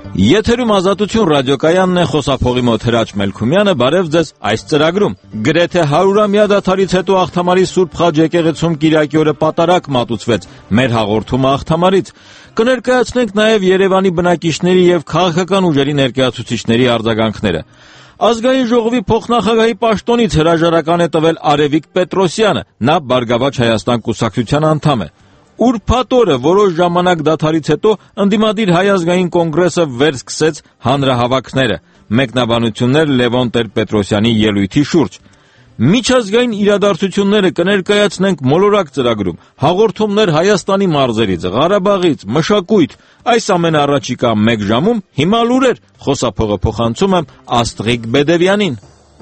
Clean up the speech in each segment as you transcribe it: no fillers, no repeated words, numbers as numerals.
Եթերում Ազատություն ռադիոկայանն է, խոսափողի մոտ Հրաչ Մելքումյանը, բարև ձեզ այս ծրագրում։ Գրեթե 100-ամյա դադարից հետո Աղթամարի Սուրբ Խաչ եկեղեցում Կիրակի օրը պատարագ մատուցվեց։ Մեր հաղորդումը Աղթամարից։ Կներկայացնենք նաև Երևանի բնակիչների եւ քաղաքական ուժերի ներկայացուցիչների արձագանքները։ Ազգային ժողովի փոխնախագահի պաշտոնից հրաժարական է տվել Արևիկ Պետրոսյանը, նա Բարգավաճ Հայաստան կուսակցության անդամ է։ Ուրբաթ օրը որոշ ժամանակ դադարից հետո ընդդիմադիր Հայ ազգային կոնգրեսը վերսկսեց հանրահավաքները, մեկնաբանություններ Լևոն Տեր-Պետրոսյանի ելույթի շուրջ։ Միջազգային իրադարձությունները կներկայացնենք մոլորակ ծրագրում, հաղորդումներ Հայաստանի մարզերից, Ղարաբաղից, մշակույթ, այս ամենը առաջիկա 1 ժամում, հիմա լուրեր, խոսափողը փոխանցում եմ Աստղիկ Բեդևյանին։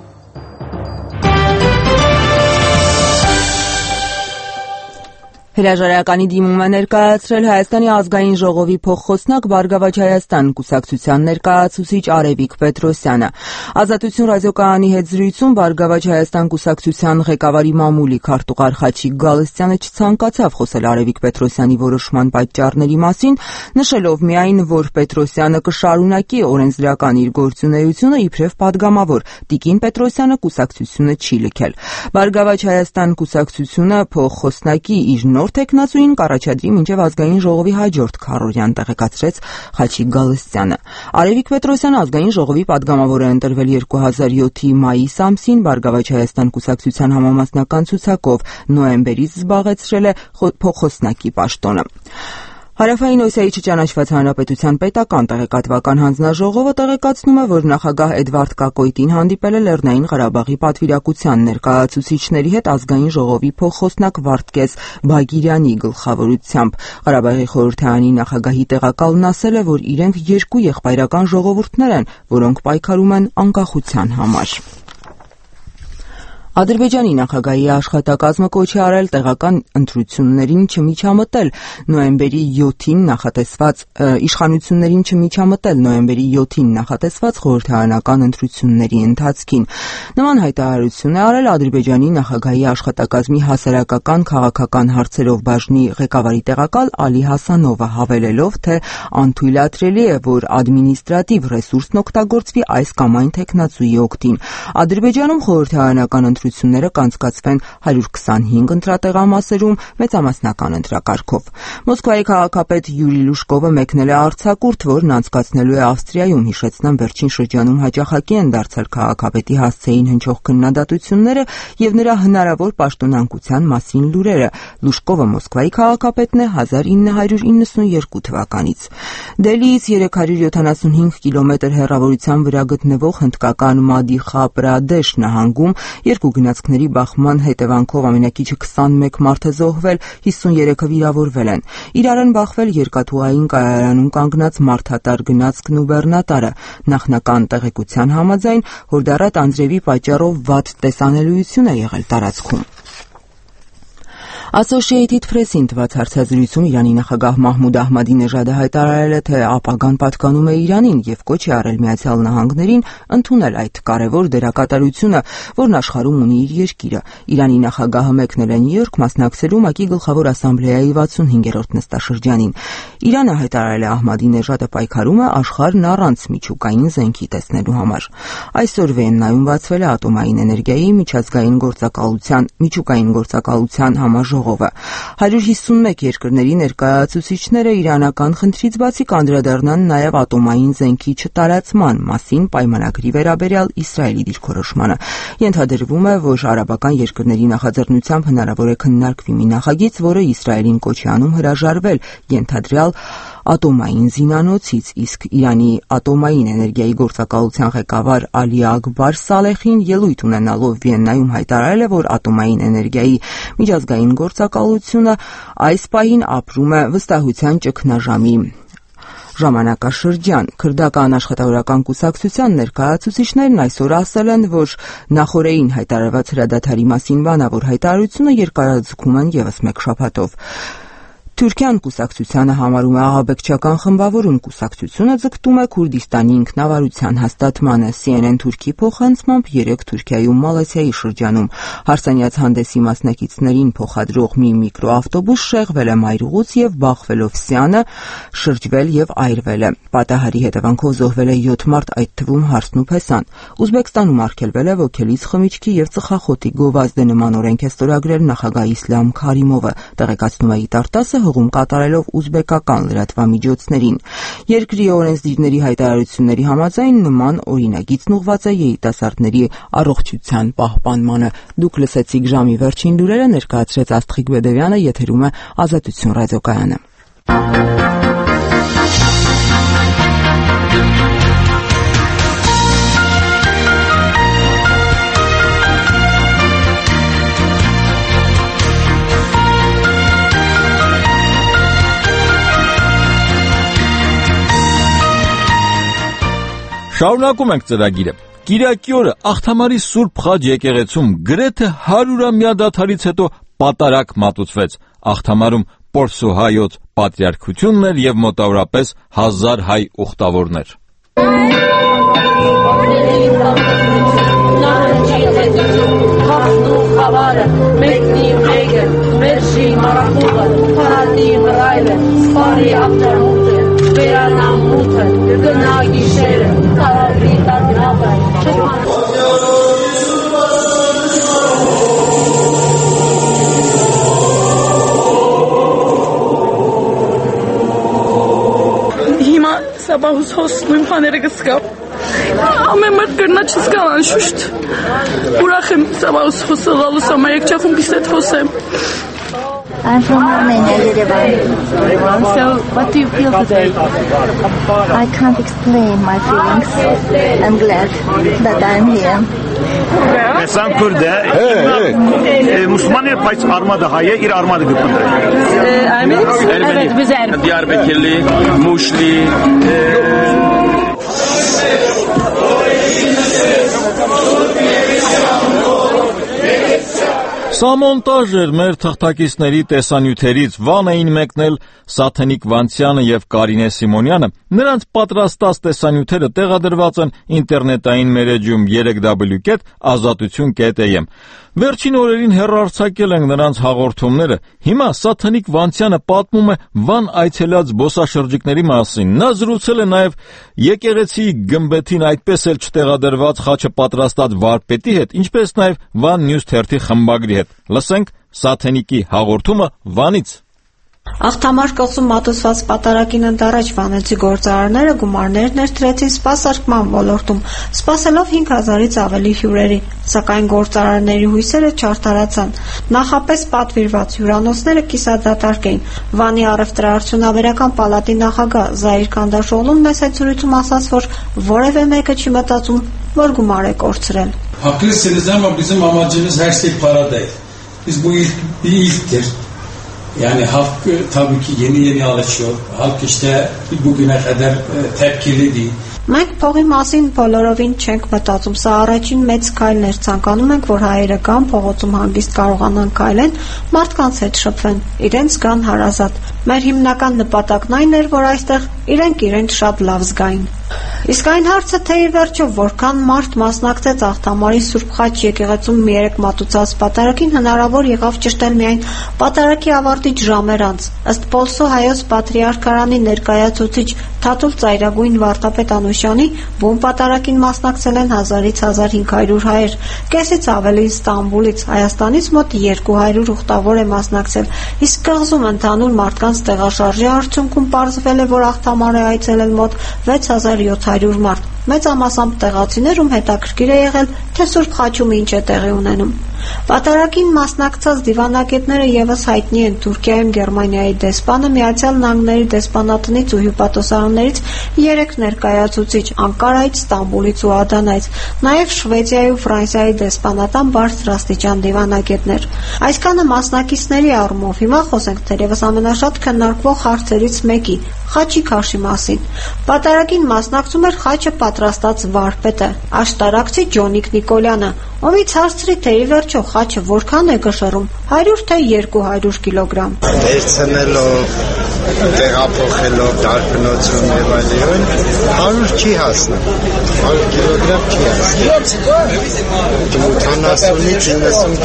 Հրաժարականի դիմում է ներկայացրել Հայաստանի ազգային ժողովի փոխխոսնակ Բարգավաճ Հայաստան կուսակցության ներկայացուցիչ Արևիկ Պետրոսյանը։ Ազատություն ռադիոկայանի հետ զրույցում Բարգավաճ Հայաստան կուսակցության ղեկավարի մամուլի քարտուղար Խաչիկ Գալստյանը չցանկացավ խոսել Արևիկ Պետրոսյանի որոշման պատճառների մասին, նշելով միայն, որ Պետրոսյանը կշարունակի օրենսդրական իր գործունեությունը իբրև падգամավոր, Տիկին Պետրոսյանը կուսակցությունը չի լքել։ Բարգավաճ Հայաստան կուսակցությունը փոխխոսնակի իր նոր տեխնացուին կառաջադրի մինչև ազգային ժողովի հաջորդ քառորյան, տեղեկացրեց Խաչիկ Գալստյանը։ Արևիկ Պետրոսյանը ազգային ժողովի падգամավոր է ընտրվել 2007-ի մայիս ամսին, Բարգավաճ Հայաստան կուսակցության համամասնական ցուցակով, նոյեմբերից զբաղեցրել է փոխխոսնակի պաշտոնը։ Հարավային Օսիայի չճանաչված հանրապետության պետական տեղեկատվական հանձնաժողովը տեղեկացնում է, որ նախագահ Էդվարդ Կակոյտին հանդիպել է Լեռնային Ղարաբաղի պատվիրակության ներկայացուցիչների հետ ազգային ժողովի փոխխոսնակ Վարդգես Բագիրյանի գլխավորությամբ։ Ղարաբաղի խորհրդարանի նախագահի տեղակալն ասել է, որ իրենք 2 եղբայրական ժողովուրդներ են, որոնք պայքարում են անկախության համար։ Ադրբեջանի նախագահի աշխատակազմը կոչ է արել տեղական ընտրություններին չմիջամտել նոյեմբերի 7-ին նախատեսված խորհրդարանական ընտրությունների ընթացքին։ Նման հայտարարություն է արել Ադրբեջանի նախագահի աշխատակազմի հասարակական քաղաքական հարցերով բաժնի ղեկավարի տեղակալ Ալի Հասանովը, հավելելով, թե անթույլատրելի է, որ ադմինիստրատիվ ռեսուրսն օգտագործվի այս կամ այն տեխնացուի օգտին։ Ադրբեջանում խորհրդարանական ընտրությունները կանցկացվեն 125 ընտրատեղամասերում մեծամասնական ընտրակարգով։ Մոսկվայի քաղաքապետ Յուրի Լուշկովը մեկնել է արձակուրդ, որն անցկացնելու է Ավստրիայում, հիշեցնեմ վերջին շրջանում հաճախակի են դարձել քաղաքապետի հասցեին հնչող քննադատությունները եւ նրա հնարավոր պաշտոնանկության մասին լուրերը։ Լուշկովը Մոսկվայի քաղաքապետն է 1992 թվականից։ Դելիից 375 կիլոմետր հեռավորության վրա գտնվող հնդկական Մադիխա Պրադեշ նահանգում երկու գնացքների բախման հետևանքով ամենակիչը 21 մարդ է զոհվել, 53-ը վիրավորվել են։ Իրար են բախվել երկաթուղային կայարանում կանգնած մարդատար գնացքն ու բեռնատարը։ Նախնական տեղեկության համաձայն հորդառատ անձրևի պատճառով վատ տեսանելիություն է եղել տարածքում։ Associated Press-ին տված հարցազրույցում Իրանի նախագահ Մահմուդ Ահմադինեժադը հայտարարել է, թե ապագան պատկանում է Իրանին եւ կոչ է արել Միացյալ Նահանգներին ընդունել այդ կարևոր դերակատարությունը, որն աշխարհում ունի իր երկիրը։ Իրանի նախագահը մեկնել է Նյու Յորք մասնակցելու ՄԱԿ-ի գլխավոր ասամբլեայի 65-րդ նստաշրջանին։ Իրանը հայտարարել է Ահմադինեժադը պայքարում է աշխարհն առանց միջուկային զենքի տեսնելու համար։ Այսօր Վիեննայում բացվել է ատոմային էներգիայի միջուկային գործակալության համաժողովը։ 151 երկրների ներկայացուցիչները իրանական խնդրից բացի կանդրադառնան նաև ատոմային զենքի չտարածման մասին պայմանագրի վերաբերյալ Իսրայելի դիրքորոշմանը։ Ենթադրվում է, որ արաբական երկրների նախաձեռնությամբ հնարավոր է քննարկվի մի նախագիծ, որը Իսրայելին կոչ է անում հրաժարվել ենթադրյալ ատոմային զինանոցից, իսկ Իրանի ատոմային էներգիայի գործակալության ղեկավար Ալի Ակբար Սալեխին ելույթ ունենալով Վիեննայում հայտարարել է, որ ատոմային էներգիայի միջազգային գործակալությունը այս պահին ապրում է վստահության ճգնաժամի ժամանակաշրջան։ Քրդական աշխատավորական կուսակցության ներկայացուցիչներն այսօր ասել են, որ նախորդին հայտարարված հրադադարի մասին բանավոր հայտարարությունը երկարաձգում են ևս մեկ շաբաթով։ Թուրքիան կուսակցությանը համարում է ահաբեկչական խմբավորում, կուսակցությունը ձգտում է Քուրդիստանի ինքնավարության հաստատմանը։ CNN Թուրքի փոխանցմամբ 3 Թուրքիայում Մալեզիայի շրջանում հարսանյաց հանդեսի մասնակիցներին փոխադրող մի միկրոավտոբուս շեղվել է մայրուղուց եւ բախվելով Սյանը շրջվել եւ այրվել է։ Պատահարի հետևանքով զոհվել է 7 մարդ, այդ թվում Հարսնու Փեսան։ Ուզբեկստանում արգելվել է ոգելից խմիչքի եւ ծխախոտի գովազդը, նման օրենք է ստորագրել նախագահ Իսլամ Քարիմովը, տեղեկացնում է ԻՏԱՐ-10-ը հողում կատարելով ուզբեկական լրատվամիջոցներին։ Երկրի օրենսդիրների հայտարարությունների համաձայն նման օրինագիծն ուղղված է երիտասարդների առողջության պահպանմանը։ Դուք լսեցիք ժամի վերջին լուրերը, ներկայացրեց Աստղիկ Բեդևյանը, եթերում է Ազատություն ռադիոկայանը։ Շարունակում ենք ծրագիրը։ Կիրակի օրը Աղթամարի Սուրբ Խաչ եկեղեցում գրեթե 100-ամյա դադարից հետո պատարագ մատուցվեց։ Աղթամարում Պորսուհայոց պատրիարքությունն էր եւ մոտավորապես 1000 հայ ուխտավորներ։ Հիմա սաբահուս հոսնում բաները գսկա։ Ամեն մարդ կրնա չսկա անշուշտ։ Ուրախ եմ սաբահուս հոսալուս ամայեք չախում կիսետ հոսեմ։ I'm from Armenia, Yerevan. So, what do you feel today? I can't explain my feelings. I'm glad that I'm here. Sen Kürt'e, Müslüman yapayız armada hayya, ir armada gitmedi. Ermeni misin? Evet, biz Ermeni. Diyarbakırlı, Muşli. Սա մոնտաժ էր մեր թղթակիցների տեսանյութերից։ Վան էին մեկնել Սաթենիկ Վանցյանը եւ Կարինե Սիմոնյանը։ Նրանց պատրաստած տեսանյութերը տեղադրված են ինտերնետային մերեջում 3w.azatutun.am։ Վերջին օրերին հեռարձակել ենք նրանց հաղորդումները։ Հիմա Սաթենիկ Վանցյանը պատմում է Վան այցելած զբոսաշրջիկների մասին։ Նա զրուցել է նաեւ եկեղեցի գմբեթին այդպես էլ չտեղադրված խաչը պատրաստած վարպետի հետ, ինչպես նաեւ Վան News թերթի խմբագրի հետ։ Լսենք Սաթենիկի հաղորդումը Վանից։ Աղթամար կղզում մատուցված պատարագին ընդառաջ վանեցի գործարարները գումարներ ներդրեցին սպասարկման ոլորտում, սպասելով 5000-ից ավելի հյուրերի, սակայն գործարարների հույսերը չարդարացան։ Նախապես պատվիրված հյուրանոցները կիսադատարկ էին։ Վանի առևտրաարդյունաբերական պալատի նախագահ Զայիր Կանդաշօղլուն մեծ հայցուրույթում ասաց, որ որևէ մեկը չի մտածում, որ գումար է կորցրել։ Haklısınız ama bizim amacımız her şey para değil. Biz bu bir ilktir. Yani halk tabii ki yeni alışıyor. Halk işte bugüne kadar tepkili değil. Մենք փողի մասին բոլորովին չենք մտածում, սա առաջին մեծ քայլն էր, ցանկանում ենք, որ հայերը կան փողոցում հանգիստ կարողանան քայլեն, մարդկանց հետ շփվեն, իրենց կան հարազատ։ Մեր հիմնական նպատակն այն էր, որ այստեղ իրենք շատ լավ զգային։ Իսկ այն հարցը, թե ի վերջո որքան մարդ մասնակցեց Աղթամարի Սուրբ Խաչ եկեղեցում մի երեք մատուցած պատարագին, հնարավոր եղավ ճշտել միայն պատարագի ավարտից ժամեր անց։ Ըստ Պոլսո հայոց պատրիարքարանի ներկայացուցիչ Թաթուլ Ծայրագույն վարդապետ Անուշյանի, բուն պատարագին մասնակցել են 1000-ից 1500 հայեր, կեսից ավելին Ստամբուլից, Հայաստանից մոտ 200 ուխտավոր է մասնակցել, իսկ կղզում ընդհանուր մարդկանց տեղաշարժի արդյունքում պարզվել է, որ Աղթամար է այցելել մոտ 6700 մարդ։ Մեծամասամբ տեղացիներում հետաքրքիր է եղել, թե Սուրբ Խաչում ինչ է տեղի ունենում։ Պատարագին մասնակցած դիվանագետները եւս հայտնի են Թուրքիայում Գերմանիայի դեսպանը, Միացյալ Նահանգների դեսպանատնից ու հյուպատոսարաններից 3 ներկայացուցիչ, Անկարայից, Ստամբուլից ու Ադանայից, նաեւ Շվեդիայի ու Ֆրանսիայի դեսպանատան բարձրաստիճան դիվանագետներ։ Այսքանը մասնակիցների առումով հիմա խոսենք թերևս ամենաշատ քննարկվող հարցերից մեկի՝ Խաչի քաշի մասին։ Պատարագին մասնակցում էր խաչը պատրաստած վարպետը, աշտարակցի Ջոնիկ Նիկոլյանը, ովից հարցրի, թե ի վերջո խաչը որքան է կշռում, 100 թե 200 կիլոգրամ։ Վերցնելով, տեղափոխելով դարբնություն եւ այլն, 100 չի հասնում, 100 կիլոգրամ չի հասնում, 80-ից 90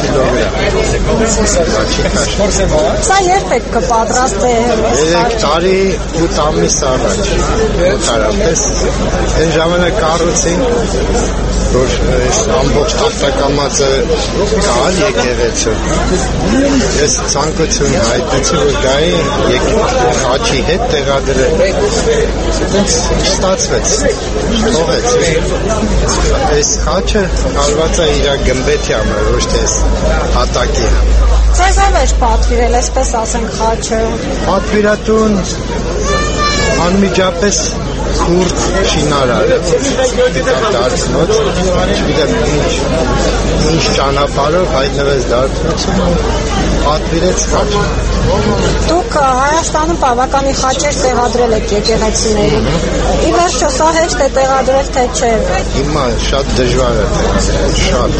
կիլոգրամ։ Սա երբեք կպատրաստե 3 տարի 8 ամիս առաջ, տարապես, այն ժամանակ կառուցենք, որ ամբողջ տախտակամածը կալ եկեղեցու։ Ես ցանկություն հայտնեցի, որ գայի խաչի հետ տեղադրել։ Ստացվեց, թողեց։ Այս խաչը կալված է իր գմբեթի համար, ոչ թե հատակի համար։ Ձեզ էր պատվիրել, այսպես ասենք, խաչը։ Պատվիրատուն անմիջապես քուրդ շինարարը, դարձնոց, չգիտեմ ինչ ճանապարհով հայտնվեց դարձնոցը, պատվիրեց խաչ։ Դուք Հայաստանում բավականին խաչեր տեղադրել եք եկեղեցիներին։ Ի վերջո սա հեշտ է տեղադրել, թե չէ։ Հիմա շատ դժվար է, շատ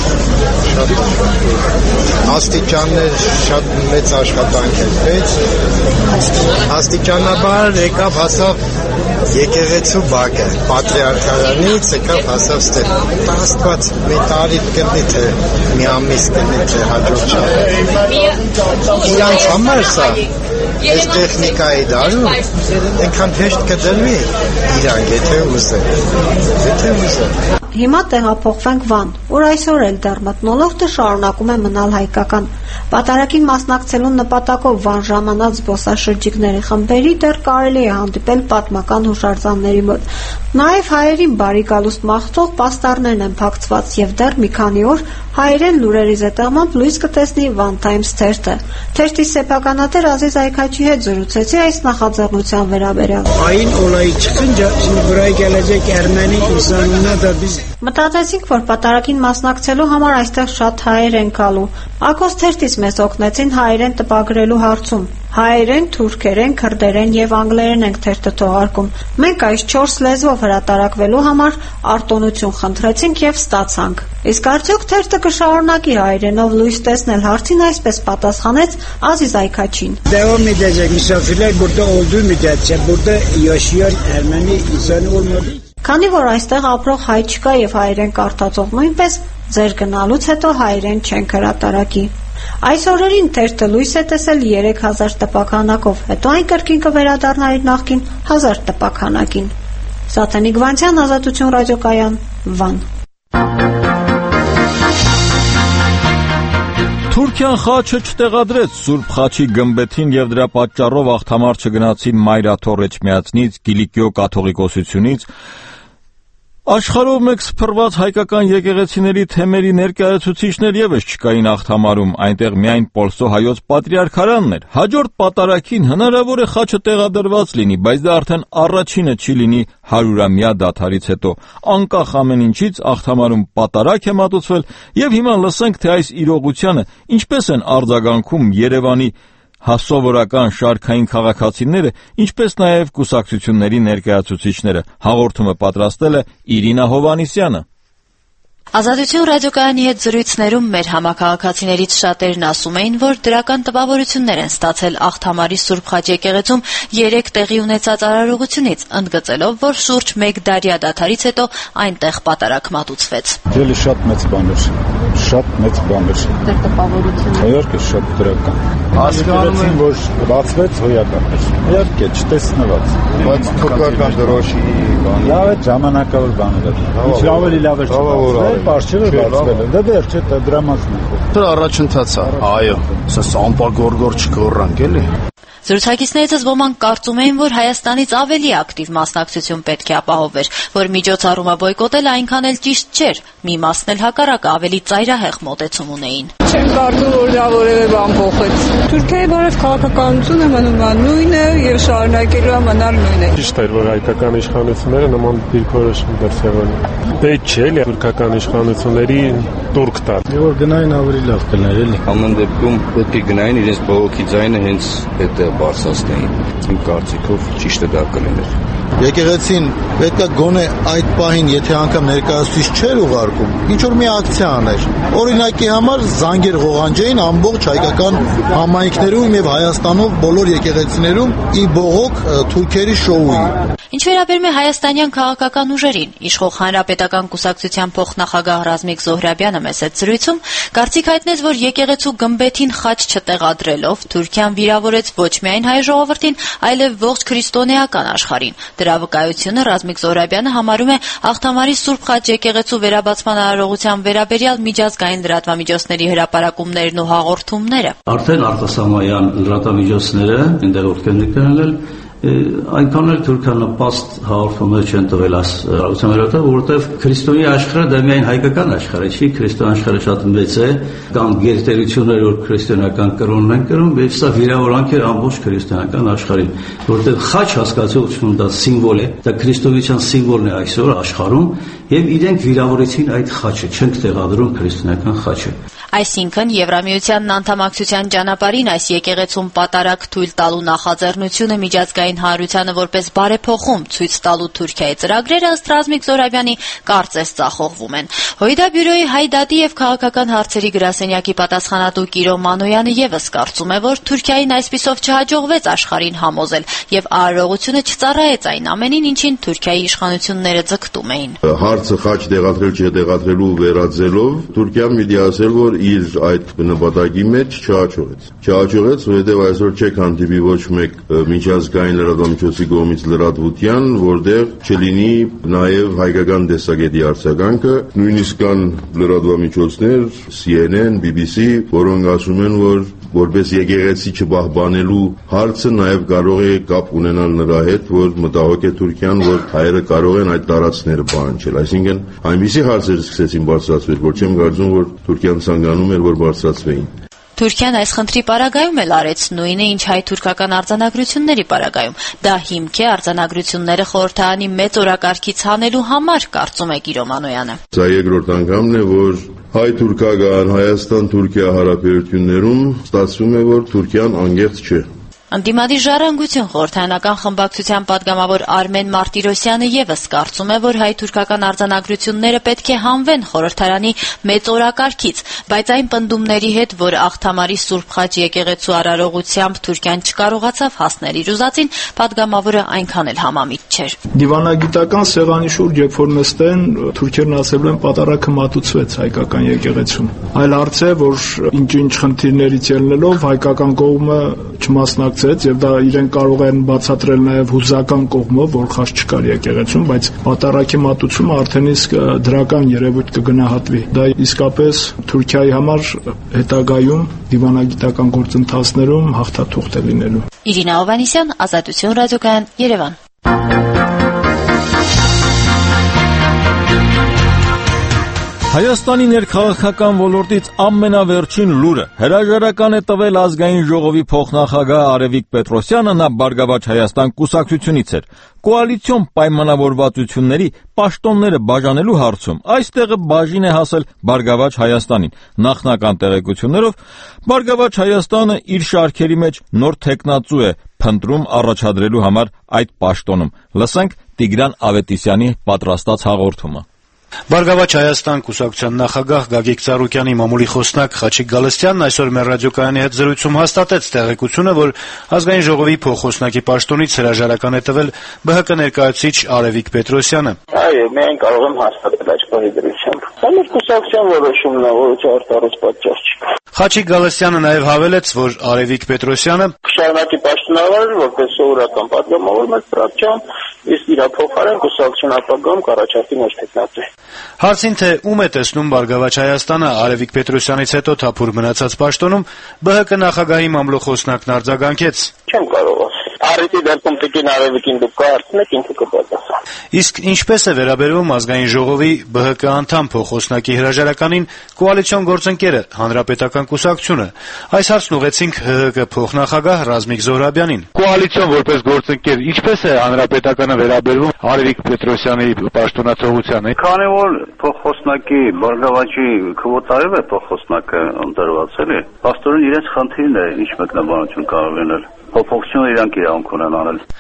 աստիճաններ, շատ մեծ աշխատանք է, բայց աստիճանաբար եկավ հասավ եկեղեցու բակը, պատրիարքարանից եկավ հասավ ստեղ։ Աստված մի տարի կնի, թե մի ամիս կնի, թե հաջորդ շաբաթ։ Իրանց համար սա, այս տեխնիկայի դարում, այնքան հեշտ կդրվի իրանք, եթե ուզեն։ Հիմա տեղափոխվենք Վան, որ այսօր էլ դեռ մթնոլորտը շարունակում է մնալ հայկական։ Պատարագին մասնակցելու նպատակով Վան ժամանած զբոսաշրջիկների խմբերի դեռ կարելի է հանդիպել պատմական հուշարձանների մոտ։ Նաև հայերին բարի գալուստ մաղթող պաստառներն են փակցված եւ դեռ մի քանի օր հայերեն լուրերի զետեղմամբ լույս կտեսնի One Times թերթը։ Թերթի սեփականատեր Ազիզ Այքաչի հետ զրուցեցի այս նախաձեռնության վերաբերյալ։ Այն օլայի չխնջա վրայ գալեջեք Արմենի ինսանունա դա biz Մտածեցինք, որ պատարագին մասնակցելու համար այստեղ շատ հայեր են գալու։ Ակոս թերթից մեզ օգնեցին հայերեն տպագրելու հարցում։ Հայերեն, թուրքերեն, քրդերեն եւ անգլերեն ենք թերթը թողարկում։ Մենք այս 4 լեզվով հրատարակվելու համար արտոնություն խնդրեցինք եւ ստացանք։ Իսկ արդյոք թերթը կշարունակի հայերենով լույս տեսնել հարցին այսպես պատասխանեց Ազիզ Այքաչին։ Devam edecek misafirler burada olduğu müddetçe burada yaşayan Ermeni insanı olmadı. Քանի որ այստեղ ապրող հայ չկա եւ հայերեն կարդացող նույնպես, ձեր գնալուց հետո հայերեն չենք հրատարակի։ Այս օրերին թերթը լույս է տեսել 3000 տպաքանակով, հետո այն կրկին կվերադառնա իր նախկին 1000 տպաքանակին։ Սաթենիկ Վանցյան, Ազատություն ռադիոկայան, Վան։ Թուրքիան խաչը չտեղադրեց Սուրբ խաչի գմբեթին եւ դրա պատճառով աղթամար չգնացին Մայրաթոր Էջմիածնից, Կիլիկիո կաթողիկոսությունից, Աշխարհով մեկ սփռված հայկական եկեղեցիների թեմերի ներկայացուցիչներ եւս չկային աղթամարում, այնտեղ միայն Պոլսո հայոց պատրիարքարանն էր։ Հաջորդ պատարագին հնարավոր է խաչը տեղադրված լինի, բայց դա արդեն առաջինը չի լինի 100-ամյա դադարից հետո։ Անկախ ամեն ինչից աղթամարում պատարագ է մատուցվել, եւ հիմա լսենք, թե այս իրողությանը ինչպես են արձագանքում Երևանի հասովորական շարքային քաղաքացիները, ինչպես նաև կուսակցությունների ներկայացուցիչները։ Հաղորդումը պատրաստել է Իրինա Հովանիսյանը։ Ազատություն ռադիոկայանի հետ զրույցներում մեր համակարգացիներից շատերն ասում էին, որ դրական տպավորություններ են ստացել աղթամարի Սուրբ Խաչ եկեղեցում 3 տեղի ունեցած արարողությունից, ընդգծելով, որ շուրջ 1 դարյա դադարից հետո այնտեղ պատարագ մատուցվեց։ Դե շատ մեծ բան էր, շատ մեծ բան էր։ Դեր տպավորությունը։ Իհարկե շատ դրական։ Հասկանում եմ, որ բացվեց հոյական էր։ Իհարկե չտեսնված, բայց թուրքական դրոշի բան։ Լավ է, ժամանակավոր բաներ էր։ Ինչ ավելի լավ էր չբացվել, պարչերը բացվել են։ Դա վերջ է, դրա մասն է։ Դա առաջընթաց է։ Այո, սա ամպագորգոր չկորրանք էլի։ Զրուցակիցներիցս ոմանք կարծում էին, որ Հայաստանից ավելի ակտիվ մասնակցություն պետք է ապահովվեր, որ միջոցառումը բոյկոտելը այնքան էլ ճիշտ չէր, մի մասն էլ հակառակը ավելի ծայրահեղ մոտեցում ունեին։ Չեմ կարծում, որ դա որևէ բան փոխեց։ Թուրքիայի բարև քաղաքականությունը մնում է նույնը եւ շարունակելու է մնալ նույնը։ Ճիշտ է, որ հայկական իշխանությունները նման դիրքորոշում դրսևորեն։ Պետք չէ էլի թուրքական իշխանությունների տուրք տալ։ Որ գնային ավելի լավ կլիներ էլի։ Ամեն դեպքում պետք է գնային իրենց բողոքի ձայնը հենց հետ բարձրացնեին։ Իմ կարծիքով ճիշտ է դա կլիներ։ Եկեղեցին պետքա գոնե այդ պահին, եթե անգամ ներկայացուցիչ չէր ուղարկում, ինչ որ մի ակցիա աներ։ Օրինակի համար զանգեր ղողանջեին ամբողջ հայկական համայնքներում եւ Հայաստանով բոլոր եկեղեցիներում ի բողոք թուրքերի շոուի։ Ինչ վերաբերում է հայաստանյան քաղաքական ուժերին, իշխող հանրապետական կուսակցության փոխնախագահ Ռազմիկ Զոհրաբյանը մեծ զրույցում կարծիք հայտնեց, որ եկեղեցու գմբեթին խաչ չտեղադրելով Թուրքիան վիրավորեց ոչ միայն հայ ժողովրդին, այլև ողջ քրիստոնեական աշխարհին։ Դրա վկայությունը Ռազմիկ Զոհրաբյանը համարում է Աղթամարի Սուրբ Խաչ եկեղեցու վերաբացման արարողության վերաբերյալ միջազգային լրատվամիջոցների հրապարակումներն ու հաղորդումները։ Արդեն արտասահմանյան լրատվամիջոցները այնտեղ ովքեր նկարել այնքան էլ թուրքանպաստ հաղորդումներ չեն տվել այս արարողության վերաբերյալ, որովհետև քրիստոնյա աշխարհը դա միայն հայկական աշխարհ չի, քրիստոնյա աշխարհը շատ մեծ է, կան գերտերություններ, որ քրիստոնեական կրոնն են կրում, եւ սա վիրավորանք է ամբողջ քրիստոնեական աշխարհին, որովհետև խաչ հասկացողությունը դա սիմվոլ է, դա քրիստոնեության սիմվոլն է այսօր աշխարհում, եւ իրենք վիրավորեցին այդ խաչը, չենք տեղադրում քրիստոնեական խաչը։ Այսինքն Եվրամիության անդամակցության ճանապարհին այս եկեղեցում պատարակ թույլ տալու նախաձեռնությունը միջազգային հանրությանը որպես բարեփոխում ցույց տալու Թուրքիայի ծրագրերը ըստ Ռազմիկ Զոհրաբյանի կարծես ծախողվում են։ Հույդա բյուրոյի հայդատի եւ քաղաքական հարցերի գրասենյակի պատասխանատու Կիրո Մանոյանը եւս կարծում է, որ Թուրքիային այսպիսով չհաջողվեց աշխարհին համոզել եւ արարողությունը չծառայեց այն ամենին, ինչին Թուրքիայի իշխանությունները ձգտում էին։ Հարցը խաչ տեղադրել չտեղադրելու վերածելով Թուրքիան մի դիասել որ իր այդ նպատակի մեջ չհաջողեց, որովհետև այսօր չեք հանդիպի ոչ մեկ միջազգային լրատվամիջոցի կողմից լրատվության, որտեղ չլինի նաև հայկական տեսակետի արձագանքը, նույնիսկ կան լրատվամիջոցներ, CNN, BBC, որոնք ասում են, որ որպես եկեղեցի չպահպանելու հարցը նաև կարող է կապ ունենալ նրա հետ, որ մտահոգ է Թուրքիան, որ հայերը կարող են այդ տարածքները պահանջել։ Այսինքն այնպիսի հարցեր սկսեցին բարձրացվել, որ չեմ կարծում, որ Թուրքիան ցանկանում էր, որ բարձրացվեին։ Թուրքիան այս խնդրի պարագայում էլ արեց նույնը, ինչ հայ-թուրքական արձանագրությունների պարագայում։ Դա հիմք է արձանագրությունները խորհրդարանի մեծ օրակարգից հանելու համար, կարծում է Կիրո Մանոյանը։ Սա երկրորդ անգամն է, որ հայ-թուրքական Հայաստան-Թուրքիա հարաբերություններում ստացվում է, որ Թուրքիան անկեղծ չէ։ Անդիմադիր ժառանգություն խորհրդարանական խմբակցության պատգամավոր Արմեն Մարտիրոսյանը եւս կարծում է, որ հայ-թուրքական արձանագրությունները պետք է հանվեն խորհրդարանի մեծ օրակարգից, բայց այն պնդումների հետ, որ Աղթամարի Սուրբ Խաչ եկեղեցու արարողությամբ Թուրքիան չկարողացավ հասնել իր ուզածին, պատգամավորը այնքան էլ համամիտ չէր։ Դիվանագիտական սեղանի շուրջ երբ որ նստեն, թուրքերն ասելու են պատարակը մատուցվեց հայկական եկեղեցում։ Այլ հարց է, որ ինչ խնդիրներից ելնելով հայկական կողմը չմասնակցեց եւ դա իրեն կարող են բացատրել նաեւ հուզական կողմով, որ խաչ չկար եկեղեցում, բայց պատարակի մատուցումը արդեն իսկ դրական երևույթ կգնահատվի։ Դա իսկապես Թուրքիայի համար հետագայում դիվանագիտական գործընթացներում հաղթաթուղթ է լինելու։ Իրինա Օվանեսյան, Ազատություն ռադիոկայան, Երևան։ Հայաստանի ներքաղաքական ոլորտից ամենավերջին լուրը հրաժարական է տվել ազգային ժողովի փոխնախագահ Արևիկ Պետրոսյանը, նա Բարգավաճ Հայաստան կուսակցությունից էր։ Կոալիցիոն պայմանավորվածությունների պաշտոնները բաժանելու հարցում այստեղը բաժին է հասել Բարգավաճ Հայաստանին։ Նախնական տեղեկություններով Բարգավաճ Հայաստանը իր շարքերի մեջ նոր թեկնածու է փնտրում առաջադրելու համար այդ պաշտոնում։ Լսենք Տիգրան Ավետիսյանի պատրաստած հաղորդումը։ Բարգավաճ Հայաստան կուսակցության նախագահ Գագիկ Ծառուկյանի մամուլի խոսնակ Խաչիկ Գալստյանն այսօր մեր ռադիոկայանի հետ զրույցում հաստատեց տեղեկությունը, որ ազգային ժողովի փոխխոսնակի պաշտոնից հրաժարական է տվել ԲՀԿ ներկայացուցիչ Արևիկ Պետրոսյանը։ Այո, միայն կարող եմ հաստատել այդ պահի դրությամբ։ Դա մեր կուսակցության որոշումն է, որը արտարից պատճառ չկա։ Խաչիկ Գալստյանը նաև հավելեց, որ Արևիկ Պետրոսյանը կշարունակի պաշտոնավարել որպես սովորական պատգամավոր մեր ֆրակցիայում, իսկ իր փոխարեն կուսակցություն ապագայում կառաջարկի նոր տեխնատու։ Հարցին թե ում է տեսնում Բարգավաճ Հայաստանը Արևիկ Պետրոսյանից հետո թափուր մնացած պաշտոնում, ԲՀԿ նախագահի մամլոխոսնակն արձագանքեց. Չեմ կարող ասել։ Արևի դեպքում տիկին Արևիկին դուք կարծեք ինքը կպատասխան։ Իսկ ինչպես է վերաբերվում ազգային ժողովի ԲՀԿ անդամ փոխխոսնակի հրաժարականին կոալիցիոն գործընկերը Հանրապետական կուսակցությունը։ Այս հարցն ուղեցինք ՀՀԿ փոխնախագահ Ռազմիկ Զոհրաբյանին։ Կոալիցիոն որպես գործընկեր ինչպես է Հանրապետականը վերաբերվում Արևիկ Պետրոսյանի պաշտոնացողությանը։ Քանի որ փոխխոսնակի Բարգավաճի քվոտայով է փոխխոսնակը ընտրված էլի, աստորեն իրենց խնդիրն է ինչ մեկնաբանություն կարող լինել։ Փոփոխությունը իրանք իրավունք ունեն անել։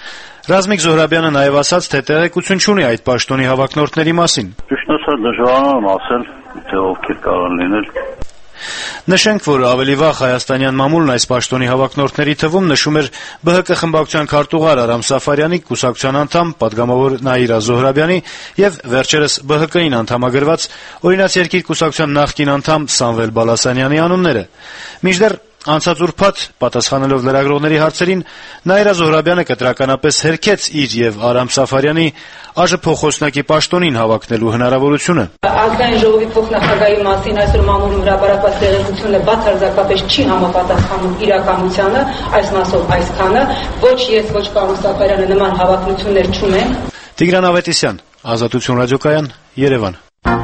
Ռազմիկ Զոհրաբյանը նաև ասաց, թե տեղեկություն չունի այդ պաշտոնի հավակնորդների մասին։ Ճիշտ ասած դժվար ասել, թե ովքեր կարող լինել։ Նշենք, որ ավելի վաղ հայաստանյան մամուլն այս պաշտոնի հավակնորդների թվում նշում էր ԲՀԿ խմբակցության քարտուղար Արամ Սաֆարյանի, կուսակցության անդամ, պատգամավոր Նաիրա Զոհրաբյանի եւ վերջերս ԲՀԿ-ին անդամագրված Օրինաց երկիր կուսակցության նախկին անդամ Սամվել Բալասանյանի անունները։ Մինչդեռ անցած ուրբաթ, պատասխանելով լրագրողների հարցերին, Նաիրա Զոհրաբյանը կտրականապես հերքեց իր եւ Արամ Սաֆարյանի ԱԺ փոխոսնակի պաշտոնին հավակնելու հնարավորությունը։ Ազգային ժողովի փոխնախագահի մասին այսօր մամուլում հրապարակված տեղեկությունը բացարձակապես չի համապատասխանում իրականությանը, այս մասով այսքանը, ոչ ես, ոչ պարոն Սաֆարյանը նման հավակնություններ չունենք։ Տիգրան Ավետիսյան, Ազատություն ռադիոկայան, Երևան։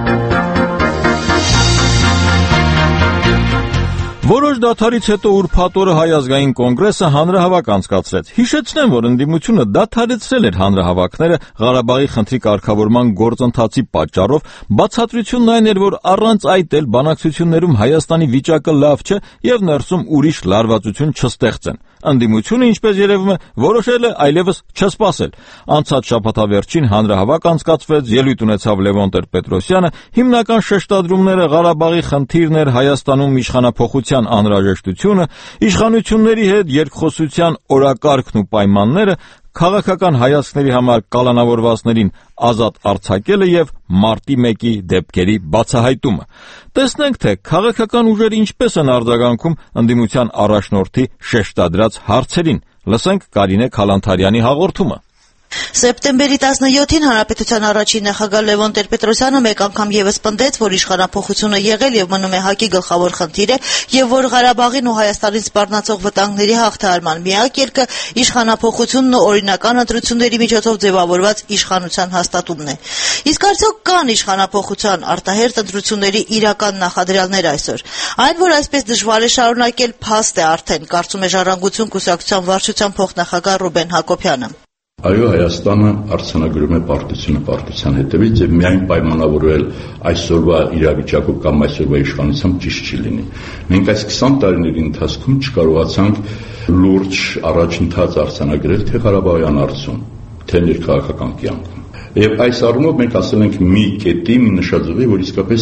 Որոշ դադարից հետո ուրբաթ օրը Հայ ազգային կոնգրեսը հանրահավաք անցկացրեց։ Հիշեցնեմ, որ ընդդիմությունը դադարեցրել էր հանրահավաքները Ղարաբաղի խնդրի կարգավորման գործընթացի պատճառով, բացատրությունն այն էր, որ առանց այդ էլ բանակցություններում Հայաստանի վիճակը լավ չէ եւ ներսում ուրիշ լարվածություն չստեղծեն։ Ընդդիմությունը, ինչպես երևում է, որոշել է այլևս չսպասել։ Անցած շաբաթավերջին հանրահավաք անցկացվեց, ելույթ ունեցավ Լևոն Տեր-Պետրոսյանը, հիմնական շեշտադրումները Ղարաբաղի խնդիրն էր, Հայաստանում իշխանափոխության անհրաժեշտությունը, իշխանությունների հետ երկխոսության օրակարգն ու պայմանները, քաղաքական հայացքների համար կալանավորվածներին ազատ արձակելը եւ մարտի 1-ի դեպքերի բացահայտումը։ Տեսնենք, թե քաղաքական ուժերը ինչպես են արձագանքում ընդդիմության առաջնորդի շեշտադրած հարցերին։ Լսենք Կարինե Քալանթարյանի հաղորդումը։ Սեպտեմբերի 17-ին Հանրապետության առաջին նախագահ Լևոն Տեր-Պետրոսյանը մեկ անգամ ևս պնդեց, որ իշխանափոխությունը եղել եւ մնում է ՀԱԿ-ի գլխավոր խնդիրը եւ որ Ղարաբաղին ու Հայաստանից սպառնացող վտանգների հաղթահարման միակ ելքը իշխանափոխությունն ու օրինական ընտրությունների միջոցով ձևավորված իշխանության հաստատումն է։ Իսկ արդյոք կան իշխանափոխության արտահերթ ընտրությունների իրական նախադրյալներ այսօր։ Այն, որ այսպես դժվար է շարունակել, փաստ է արդեն, կարծում է Ժառանգություն կուսակցության վարչության փոխնախագահ Ռուբեն Հակոբյանը։ Այո, Հայաստանը արձանագրում է պարտությունը պարտության հետևից եւ միայն պայմանավորվել այսօրվա իրավիճակով կամ այսօրվա իշխանությամբ ճիշտ չի լինի։ Մենք այս 20 տարիների ընթացքում չկարողացանք լուրջ առաջընթաց արձանագրել թե Ղարաբաղյան հարցում, թե ներքաղաքական կյանքում։ Եվ այս առումով մենք ասել ենք մի կետի, մի նշաձողի, որ իսկապես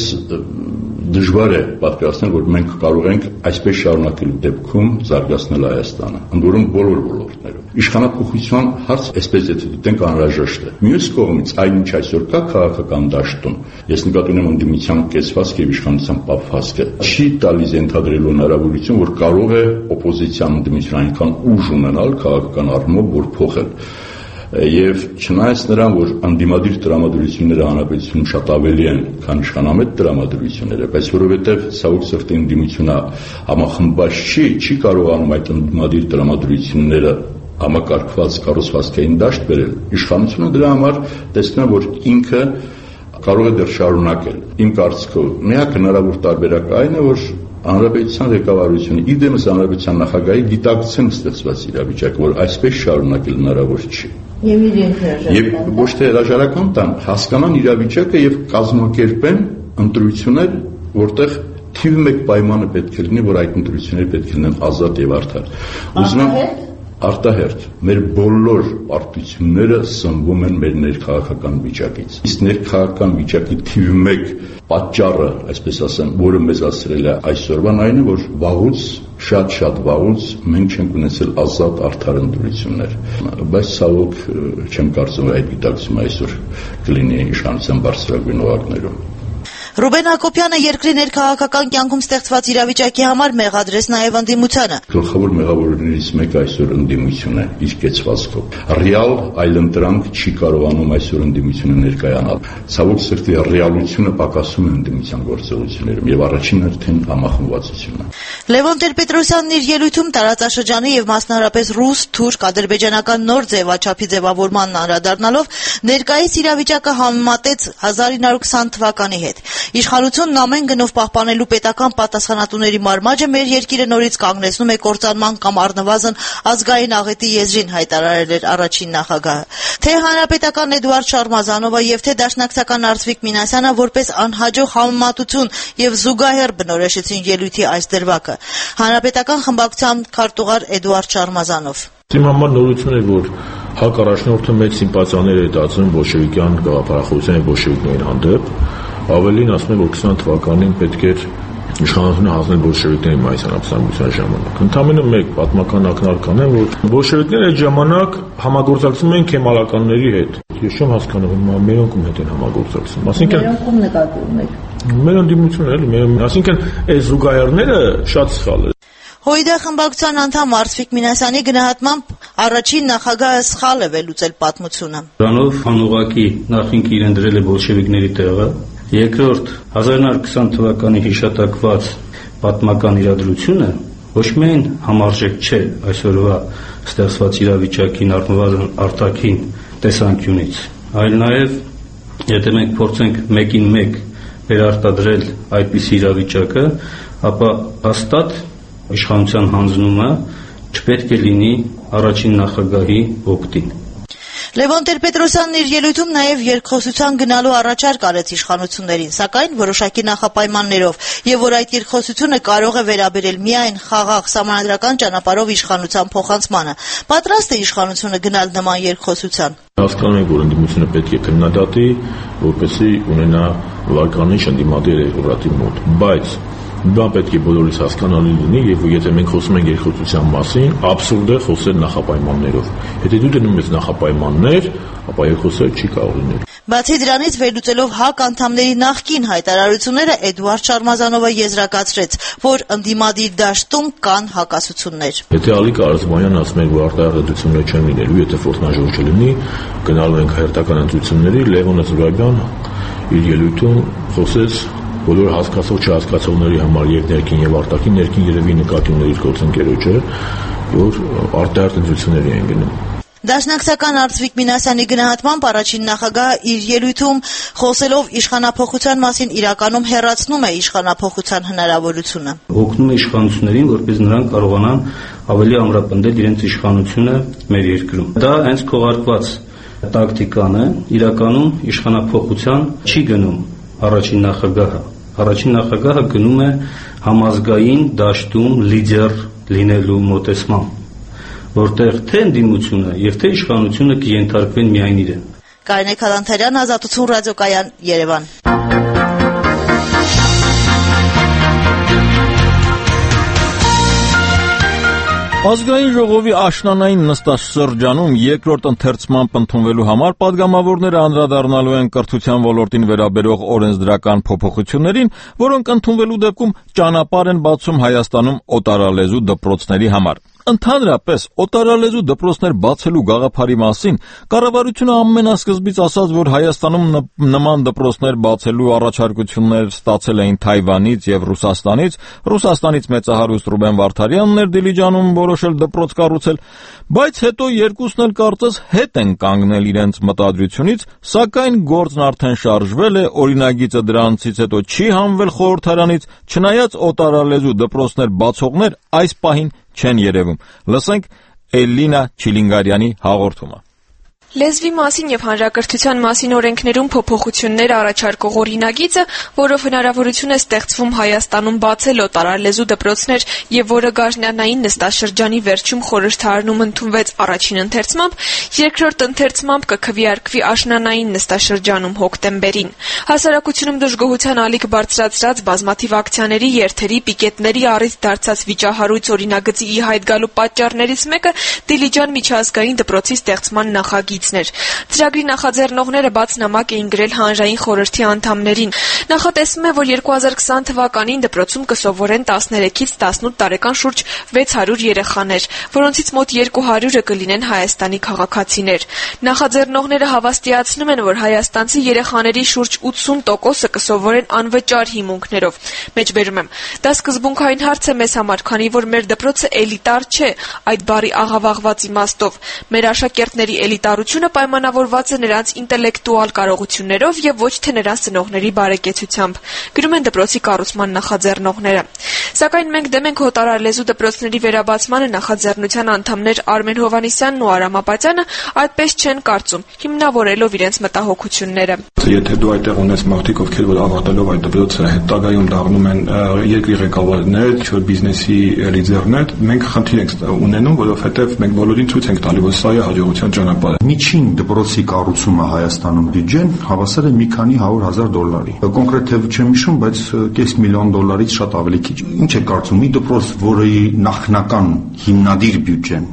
դժվար է պատկերացնել, որ մենք կարող ենք այսպես շարունակելու դեպքում զարգացնել Հայաստանը, ընդ որում բոլոր ոլորտներում։ Իշխանափոխության հարց, այսպես եթե դիտենք, անհրաժեշտ է։ Մյուս կողմից, այն ինչ այսօր կա քաղաքական դաշտում, ես նկատի ունեմ ընդդիմության կեցվածք եւ իշխանության պապվածքը, չի տալիս ենթադրելու հնարավորություն, որ կարող է օպոզիցիան ընդդիմություն այնքան ուժ ունենալ քաղաքական առումով, որ փոխել։ Եվ չնայած նրան, որ անդիմադիր տրամադրությունները հանրապետությունում շատ ավելի են, քան իշխանամետ տրամադրությունները, բայց որովհետև ցավոք սրտի ընդդիմությունը համախմբված չի կարողանում այդ անդիմադիր տրամադրությունները համակարգված կառուցվածքային դաշտ բերել, իշխանությունը դրա համար տեսնում է, որ ինքը կարող է դեռ շարունակել։ Իմ կարծիքով միակ հնարավոր տարբերակը այն է, որ հանրապետության ղեկավարությունը, իդեմս հանրապետության նախագահի գիտակցեն ստեղծված իրավիճակը, որ այսպես շարունակել հնարավոր չի։ Եվ ոչ թե հրաժարական տան, հասկանան իրավիճակը եւ կազմակերպեն ընտրություններ, որտեղ թիվ 1 պայմանը պետք է լինի, որ այդ ընտրությունները պետք է լինեն ազատ եւ արդար։ Ուզում եմ արտահերթ մեր բոլոր պարտությունները սնվում են մեր ներքաղաքական վիճակից։ Իսկ ներքաղաքական վիճակի թիվ 1 պատճառը, այսպես ասեմ, որը մեզ ասրել է այսօրվան այն է, որ վաղուց, շատ վաղուց մենք չենք ունեցել ազատ արդար ընտրություններ։ Բայց ցավոք չեմ կարծում, որ այդ գիտակցումը այսօր կլինի իշխանության բարձրագույն օղակներում։ Ռուբեն Հակոբյանը երկրի ներքաղաքական կյանքում ստեղծված իրավիճակի համար մեղադրեց նաև ընդդիմությանը։ Գլխավոր մեղավորներից մեկը այսօր ընդդիմությունն է իր կեցվածքով։ Ռեալ այլընտրանք չի կարողանում այսօր ընդդիմությունը ներկայանալ։ Ցավոք սրտի ռեալությունը պակասում է ընդդիմության գործողություններում եւ առաջին հերթին համախմբվածությունը։ Լևոն Տեր-Պետրոսյանն իր ելույթում տարածաշրջանի եւ մասնավորապես ռուս, թուրք, ադրբեջանական նոր ձևաչափի ձևավորմանն անդրադառնալով ներկայիս իրավիճակը համեմատեց 1920 թվականի հետ։ Իշխանությունն ամեն գնով պահպանելու պետական պատասխանատուների մարմաճը մեր երկիրը նորից կանգնեցնում է կործանման կամ առնվազն ազգային աղետի եզրին, հայտարարել էր առաջին նախագահը։ Թե հանրապետական Էդուարդ Շարմազանովը եւ թե դաշնակցական Արծվիկ Մինասյանը որպես անհաջող համեմատություն եւ զուգահեռ բնորոշեցին ելույթի այս դրվագը։ Հանրապետական խմբակցության քարտուղար Էդուարդ Շարմազանով։ Իմ համար նորություն է, որ ՀԱԿ առաջնորդը մեծ սիմպաթիաներ է դարձնում բոլշևիկյան գաղափարախոսության եւ բոլշևիկների հանդեպ, ավելին ասում է, որ 20 թվականին պետք էր իշխանությունը հանձնել բոլշևիկների մայիսյան ապստամբության ժամանակ։ Ընդամենը մեկ պատմական ակնարկ անեմ, որ բոլշևիկները այդ ժամանակ համագործակցում էին քեմալականների հետ։ Ես չեմ հասկանում, մերոնք ում հետ են համագործակցում։ Այսինքն մերոնք ում նկատում եք։ Մեր ընդդիմությունը էլի, այսինքն այս զուգահեռները շատ սխալ է։ ՀՅԴ խմբակցության անդամ Արծվիկ Մինասյանի գնահատմամբ առաջին նախագահը սխալ է վերլուծել պատմությունը։ Դրանով անուղղակի նախինք իրեն դրել է բոլշևիկների տեղը, երկրորդ 1920 թվականի հիշատակված պատմական իրադրությունը ոչ միայն համարժեք չէ այսօրվա ստեղծված իրավիճակին առնվազն արտաքին տեսանկյունից, այլ նաև եթե մենք փորձենք մեկին մեկ վերարտադրել այդպիսի իրավիճակը, ապա հաստատ իշխանության հանձնումը չպետք է լինի առաջին նախագահի օգտին։ Լևոն Տեր-Պետրոսյանն իր ելույթում նաև երկխոսության գնալու առաջարկ արեց իշխանություններին, սակայն որոշակի նախապայմաններով, եւ որ այդ երկխոսությունը կարող է վերաբերել միայն խաղաղ սահմանադրական ճանապարհով իշխանության փոխանցմանը։ Պատրաստ է իշխանությունը գնալ նման երկխոսության։ Հասկանում ենք, որ ընդդիմությունը պետք է քննադատի, որպեսզի ունենա վարկանիշ ընդդիմադիր էլեկտորատի մոտ, բայց դա պետք է բոլորիս հասկանալի լինի, եւ եթե մենք խոսում ենք երկխոսության մասին, աբսուրդ է խոսել նախապայմաններով։ Եթե դու դնում ես նախապայմաններ, ապա երկխոսել չի կարող լինել։ Բացի դրանից, վերլուծելով ՀԱԿ անդամների նախկին հայտարարությունները, Էդուարդ Շարմազանովը եզրակացրեց, որ ընդդիմադիր դաշտում կան հակասություններ։ Եթե Ալիկ Արզումանյանն ասում է, որ արտահայտություններ չեն լինելու, եթե ֆորսմաժոր չլինի, գնալու ենք հերթական ընտրությունների, Լևոնը Զուրաբյան իր ելույթում խոսեց բոլոր հասկացող չհասկացողների համար եւ ներքին եւ արտաքին ներքին երևի նկատի ուներ իր գործընկերոջը, որ արտահայտ ընտրությունների են գնում։ Դաշնակցական Արծվիկ Մինասյանի գնահատմամբ առաջին նախագահը իր ելույթում խոսելով իշխանափոխության մասին իրականում հեռացնում է իշխանափոխության հնարավորությունը։ Օգնում է իշխանություններին, որպես նրանք կարողանան ավելի ամրապնդել իրենց իշխանությունը մեր երկրում։ Դա հենց քողարկված տակտիկան է, իրականում իշխանափոխության չի գնում առաջին նախագահը։ Առաջին նախագահը գնում է համազգային դաշտում լիդեր լինելու մոտեցմամբ, որտեղ թե ընդդիմությունը եւ թե իշխանությունը կենթարկվեն միայն իրեն։ Կարինե Քալանթարյան, Ազատություն ռադիոկայան, Երևան։ Ազգային ժողովի աշնանային նստաշրջանում երկրորդ ընթերցմամբ ընդունվելու համար պատգամավորները անդրադառնալու են կրթության ոլորտին վերաբերող օրենսդրական փոփոխություններին, որոնք ընդունվելու դեպքում ճանապարհ են բացում Հայաստանում օտարալեզու դպրոցների համար։ Ընդհանրապես, օտարալեզու դպրոցներ բացելու գաղափարի մասին կառավարությունը ամենասկզբից ասաց, որ Հայաստանում նման դպրոցներ բացելու առաջարկություններ ստացել էին Թայվանից եւ Ռուսաստանից, Ռուսաստանից մեծահարուստ Ռուբեն Վարդարյանն էր Դիլիջանում որոշել դպրոց կառուցել, բայց հետո երկուսն էլ կարծես հետ են կանգնել իրենց մտադրությունից, սակայն գործն արդեն շարժվել է, օրինագիծը դրանցից հետո չի հանվել խորհրդարանից, չնայած օտարալեզու դպրոցներ բացողներ այս պահին չեն երևում։ Լսենք Էլինա Չիլինգարյանի հաղորդումը։ Լեզվի մասին եւ հանրակրթության մասին օրենքներում փոփոխություններ առաջարկող օրինագիծը, որով հնարավորություն է ստեղծվում Հայաստանում բացել օտարալեզու դպրոցներ եւ որը գարնանային նստաշրջանի վերջում խորհրդարանում ընդունվեց առաջին ընթերցմամբ, երկրորդ ընթերցմամբ կքվեարկվի աշնանային նստաշրջանում հոկտեմբերին։ Հասարակությունում դժգոհության ալիք բարձրացրած բազմաթիվ ակցիաների, երթերի, պիկետների առիթ դարձած վիճահարույց օրինագծի ի հայտ գալու պատճառներից մեկը Դիլիջան միջազգային դպրոցի ստեղծման նախագիծն էր։ Ծրագրի նախաձեռնողները բաց նամակ էին գրել հանրային խորհրդի անդամներին։ Նախատեսվում է, որ 2020 թվականին դպրոցում կսովորեն 13-ից 18 տարեկան շուրջ 600 երեխաներ, որոնցից մոտ 200-ը կլինեն Հայաստանի քաղաքացիներ։ Նախաձեռնողները հավաստիացնում են, որ հայաստանցի երեխաների շուրջ 80%-ը կսովորեն անվճար հիմունքներով։ Մեջբերում եմ. դա սկզբունքային հարց է մեզ համար, քանի որ մեր դպրոցը էլիտար չէ, այդ բառի աղավաղված իմաստով։ Մեր աշակերտների էլիտարությունը պայմանավորված է նրանց ինտելեկտուալ կարողություններով եւ ոչ թե նրանց ծնողների բարեկեցությամբ, գրում են դպրոցի կառուցման նախաձեռնողները։ Սակայն մենք դեմ ենք օտարալեզու դպրոցների վերաբացմանը, նախաձեռնության անդամներ Արմեն Հովհաննիսյանն ու Արամ Ապատյանը այդպես չեն կարծում, հիմնավորելով իրենց մտահոգությունները։ եթե դու այդտեղ ունես մարդիկ, ովքեր որ ավարտելով այդ դպրոցը հետագայում դառնում են երկրի ղեկավարներ, ինչ-որ բիզնեսի լիդերներ, մենք խնդիր ենք ունենում, որովհետև մենք բոլորին ցույց ենք տալի, որ սա է հաջողության ճանապարհը։ Միջին դպրոցի կառուցումը Հայաստանում բյուջեն հավասար է մի քանի $100,000։ Կոնկրետ թիվ չեմ հիշում, բայց $500,000-ից շատ ավելի քիչ։ Ինչ է կարծում, մի դպրոց, որի նախնական հիմնադիր բյուջեն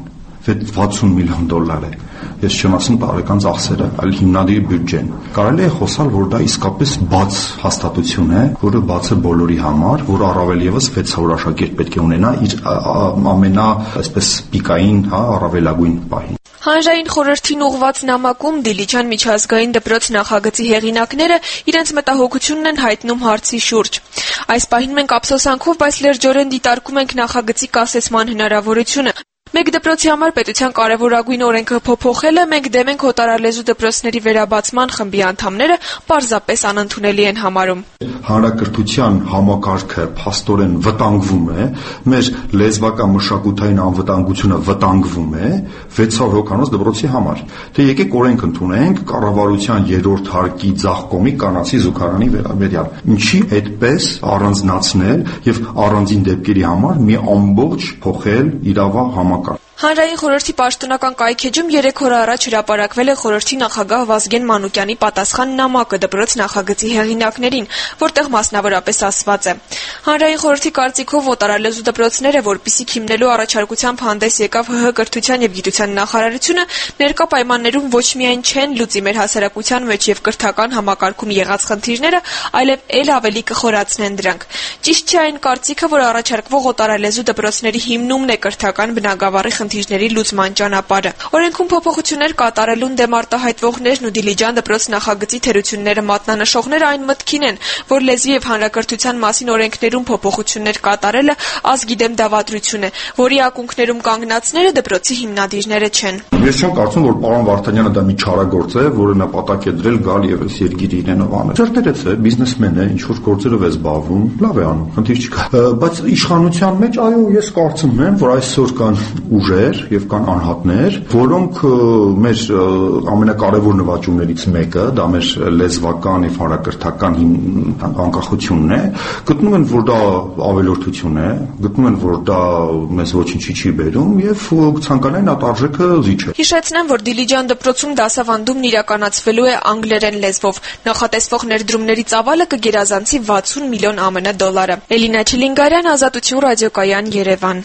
$60 միլիոն է։ Ես չեմ ասում տարեկան ծախսերը, այլ հիմնադիր բյուջեն։ Կարելի է խոսալ, որ դա իսկապես բաց հաստատություն է, որը բաց է բոլորի համար, որ առավել եւս 600 աշակերտ պետք է ունենա իր ամենա, այսպես պիկային, առավելագույն պահին։ Հանրային խորհրդին ուղղված նամակում Դիլիջան միջազգային դպրոց նախագծի հեղինակները իրենց մտահոգությունն են հայտնում հարցի շուրջ։ Այս պահին մենք ափսոսանքով, բայց լրջորեն դիտարկում ենք նախագծի կասեցման հնարավորությունը։ Մեկ դպրոցի համար պետության կարևորագույն օրենքը փոփոխելը, մենք դեմ ենք օտարալեզու դպրոցների վերաբացման խմբի անդամները պարզապես անընդունելի են համարում։ Հանրակրթության համակարգը փաստորեն վտանգվում է, մեր լեզվական մշակութային անվտանգությունը վտանգվում է 600 հոգանոց դպրոցի համար։ Թե եկեք օրենք ընդունենք կառավարության 3-րդ հարկի ձախ կողմի կանացի զուգարանի վերաբերյալ։ Ինչի այդպես առանձնացնել եւ առանձին դեպքերի համար մի ամբողջ փոխել իրավա համակարգ։ Հանրային խորհրդի պաշտոնական կայքեջում 3 օր առաջ հրապարակվել է խորհրդի նախագահ Վազգեն Մանուկյանի պատասխան նամակը դպրոց նախագծի հեղինակներին, որտեղ մասնավորապես ասված է. Հանրային խորհրդի կարծիքով օտարալեզու դպրոցները, որպիսի քիմնելու առաջարկությամբ հանդես եկավ ՀՀ կրթության եւ գիտության նախարարությունը, ներկա պայմաններում ոչ միայն չեն լուծի մեր հասարակության մեջ եւ կրթական համակարգում եղած խնդիրները, այլև ել ավելի կխորացնեն դրանք։ Ճիշտ չէ այն կարծիքը, որ առաջարկվող օտարալեզու դպրոցների հիմնումն է կրթական բնագավառի խնդիրների լուծման ճանապարհը։ Օրենքում փոփոխություններ կատարելուն դեմ արտահայտվողներն ու Դիլիջան դպրոց նախագծի թերությունները մատնանշողները այն մտքին են, որ լեզվի եւ հանրակրթության մասին օրենքներում փոփոխություններ կատարելը ազգի դեմ դավադրություն է, որի ակունքներում կանգնածները դպրոցի հիմնադիրները չեն։ Ես չեմ կարծում, որ պարոն Վարդանյանը դա մի չարագործ է, որը նպատակ է դրել գալ եւ այս երկիրը իրենով անել։ Ճարտերից է, բիզնեսմեն է, ինչ որ գործերով է զբաղվում, լավ է անում, խնդիր չկա։ Բայց իշխանության մեջ, այո, ես կարծում եմ, որ այսօր կան ուժեր եւ կան անհատներ, որոնք մեր ամենակարևոր նվաճումներից մեկը, դա մեր լեզվական եւ հանրակրթական անկախությունն է, գտնում են, որ դա ավելորդություն է, գտնում են, որ դա մեզ ոչինչի չի բերում եւ ցանկանային այդ արժեքը զիջ է։ Հիշեցնեմ, որ Դիլիջան դպրոցում դասավանդումն իրականացվելու է անգլերեն լեզվով։ Նախատեսվող ներդրումների ծավալը կգերազանցի $60 միլիոն ԱՄՆ։ Էլինա Չիլինգարյան, Ազատություն ռադիոկայան, Երևան։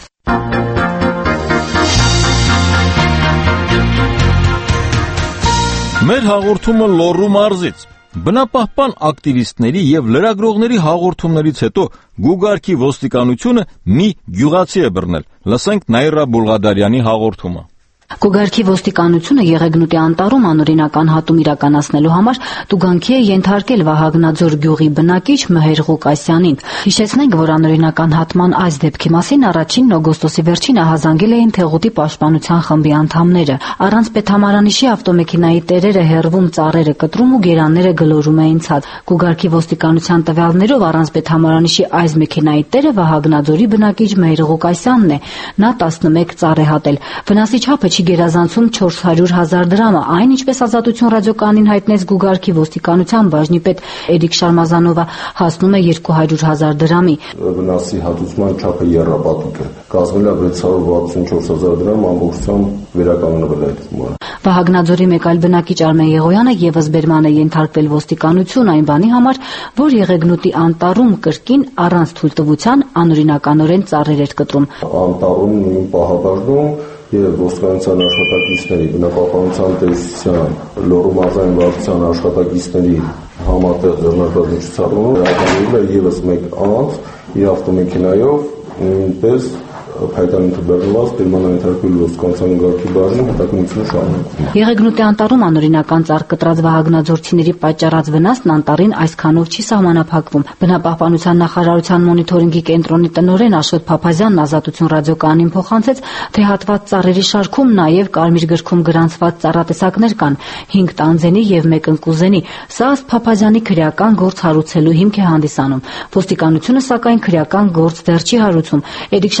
Մեր հաղորդումը Լոռու մարզից։ Բնապահպան ակտիվիստների եւ լրագրողների հաղորդումներից հետո Գուգարքի ոստիկանությունը մի գյուղացի է բռնել։ Լսենք Նաիրա Բուլղադարյանի հաղորդումը։ Գուգարքի ոստիկանությունը Եղեգնուտի անտառում անօրինական հատում իրականացնելու համար տուգանքի է ենթարկել Վահագնաձոր գյուղի բնակիչ Մհեր Ղուկասյանին։ Հիշեցնենք, որ անօրինական հատման այս դեպքի մասին առաջին օգոստոսի վերջին ահազանգել էին Թեղուտի պաշտպանության խմբի անդամները։ Առանց պետհամարանիշի ավտոմեքենայի տերերը հեռվում, ծառերը կտրում ու գերանները գլորում էին ցած։ Գուգարքի ոստիկանության տվյալներով առանց պետհամարանիշի այս մեքենայի տերը Վահագնաձորի բնակիչ Մհեր Ղուկասյանն է։ Նա 11 ծառ է հատել։ Վնասի չափը գերազանցում 400,000 դրամը, այն ինչպես Ազատություն ռադիոկայանին հայտնեց Գուգարքի ոստիկանության բաժնի պետ Էրիկ Շարմազանովը, հասնում է 200,000 դրամի։ Վնասի հատուցման չափը եռապատիկ է, կազմել է 664,000 դրամ, ամբողջությամբ վերականգնվել է այդ սուման։ Վահագնաձորի մեկ այլ բնակիչ Արմեն Եղոյանը եւս բերման է ենթարկվել ոստիկանություն այն բանի համար, որ Եղեգնուտի անտառում կրկին առանց թույլտվության անօրինականորեն ծառեր էր կտրում։ Անտառում նույն պահապանջում եւ ոստիկանության աշխատակիցների, բնապահպանության տեսության, Լոռու մարզային վարչության աշխատակիցների համատեղ ձեռնարկած միջոցառումով հրապարակվել է եւս մեկ անձ իր ավտոմեքենայով նույնպես փայտանյութը բեռնված դերմանայնթարկվել ոստիկանության գարքի բաժին հետաքննությունը շարունակվում։ Եղեգնուտի անտառում անօրինական ծառ կտրած վահագնաձորցիների պատճառած վնասն անտառին այսքանով չի սահմանափակվում։ Բնապահպանության նախարարության մոնիթորինգի կենտրոնի տնօրեն Աշոտ Փափազյանն Ազատություն ռադիոկայանին փոխանցեց, թե հատված ծառերի շարքում նաև կարմիր գրքում գրանցված ծառատեսակներ կան՝ 5 տանձենի եւ 1 ընկուզենի։ Սա ըստ Փափազյանի քրեական գործ հարուցելու հիմք է հանդիսանում։ Ոստիկանությունը սակայն քրեական գործ դեռ չի հարուցում։ Էրիկ Շամազանովն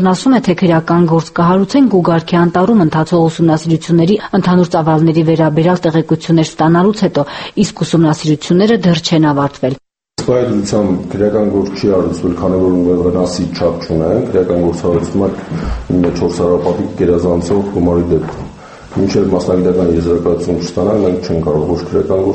Պատասխանատվողն ասում է, թե քրեական գործ կհարուցեն Գուգարքի անտառում ընթացող ուսումնասիրությունների ընդհանուր ծավալների վերաբերյալ տեղեկություններ ստանալուց հետո, իսկ ուսումնասիրությունները դեռ չեն ավարտվել։ Սպայդությամբ քրեական գործ չի արվեցվել, քանի որ վնասի չափ չունեն, քրեական գործ հարուցումը 4 հարապատիկ գերազանցող գումարի դեպքում։ Մինչև մասնագիտական եզրակացություն չստանանք, մենք չենք կարող ոչ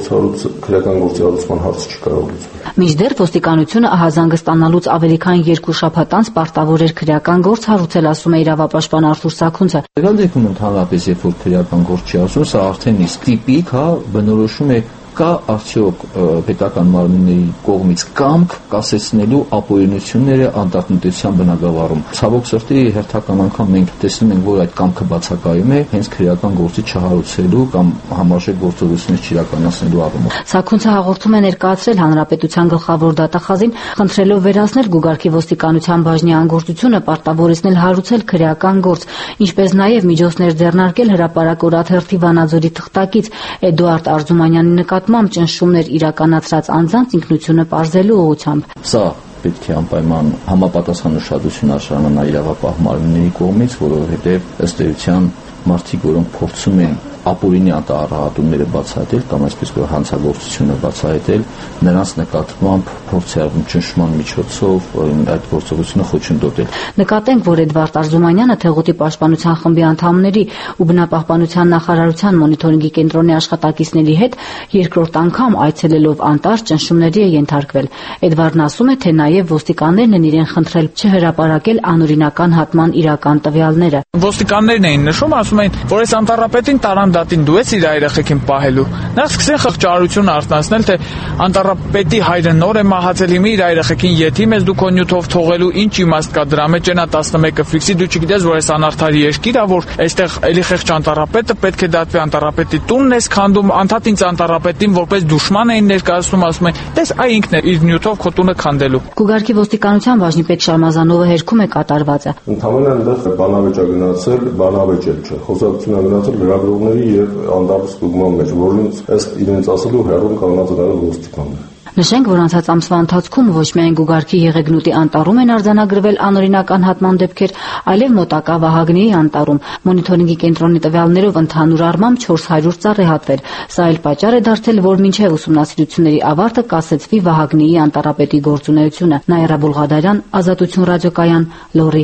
քրեական գործի հարուցման հարցը չի կարող լուծվել։ Մինչդեռ ոստիկանությունը ահազանգը ստանալուց ավելի քան 2 շաբաթ անց պարտավոր էր քրեական գործ հարուցել, ասում է իրավապաշտպան Արթուր Սաքունցը։ Եկան դեպքում ընդհանրապես երբ որ քրեական գործ չի ասում, սա արդեն իսկ տիպիկ, բնորոշում է կա արդյոք պետական մարմինների կողմից կամք կասեցնելու ապօրինությունները անտառտնտեսության բնագավառում։ Ցավոք սրտի հերթական անգամ մենք տեսնում ենք, որ այդ կամքը բացակայում է հենց քրեական գործի չհարուցելու կամ համարժեք գործողություններ չիրականացնելու առումով։ Սաքունցը հաղորդում է ներկայացրել Հանրապետության գլխավոր դատախազին, խնդրելով վերացնել Գուգարքի ոստիկանության բաժնի անգործությունը պարտավորեցնել հարուցել քրեական գործ, ինչպես նաև միջոցներ ձեռնարկել հրապարակ օրաթերթի Վանաձորի թղթակից Էդուարդ Արզումանյանի նկատմամբ ճնշումներ իրականացրած անձանց ինքնությունը պարզելու ուղղությամբ։ Սա պետք է անպայման համապատասխան ուշադրություն արժանանա իրավապահ մարմինների կողմից, որովհետև ըստ էության մարդիկ, որոնք փորձում են ապօրինի արտահայտումները բացահայտել կամ այսպես որ հանցագործությունը բացահայտել, նրանց նկատմամբ փորձ է արվում ճնշման միջոցով այդ գործողությունը խոչընդոտել։ Նկատենք, որ Էդվարդ Արզումանյանը Թեղուտի պաշտպանության խմբի անդամների ու բնապահպանության նախարարության մոնիթորինգի կենտրոնի աշխատակիցների հետ երկրորդ անգամ այցելելով անտառ ճնշումների է ենթարկվել։ Էդվարդն ասում է, թե նաև ոստիկաններն են իրեն խնդրել չհրապարակել անօրինական հատման իրական տվյալները։ Ոստիկաններն էին նշում, ասում էին, որ այս անտառապետին տարան դատին դու ես իր երեխեքին պահելու։ Նախ սկսեն խղճարություն արտանցնել, թե անտառապետի հայրը նոր է մահացել, հիմա իր երեխեքին եթիմ ես դու քո նյութով թողելու, ինչ իմաստ կա դրա մեջ, այնա 11-ը ֆիքսի, դու չգիտես, որ այս անարդարի երկիր է, որ այստեղ էլի խեղճ անտառապետը պետք է դատվի, անտառապետի տունն ես քանդում, անդադ ինձ անտառապետին որպես դուշման էին ներկայացնում, ասում են, տես այ ինքն է իր նյութով քո տունը քանդելու։ Գուգարքի ոստիկանության բաժնի պետ Շարմազանովը հերքում է կատարվածը։ Ընդհանրապես այնտեղ բանավեճ է գնացել, բանավեճ չէ, խոսակցություն է գնացել լրագրողների եւ անդառը ստուգման մեջ, որոնց ըստ իրենց ասելու հեռուն կանգնած են ոստիկանները։ Նշենք, որ անցած ամսվա ընթացքում ոչ միայն Գուգարքի Եղեգնուտի անտառում են արձանագրվել անօրինական հատման դեպքեր, այլև մոտակա Վահագնիի անտառում։ Մոնիթորինգի կենտրոնի տվյալներով ընդհանուր առմամբ 400 ծառ է հատվել։ Սա էլ պատճառ է դարձել, որ մինչև ուսումնասիրությունների ավարտը կասեցվի Վահագնիի անտառապետի գործունեությունը։ Նաիրա Բուլղադարյան, Ազատություն ռադիոկայան, Լոռի։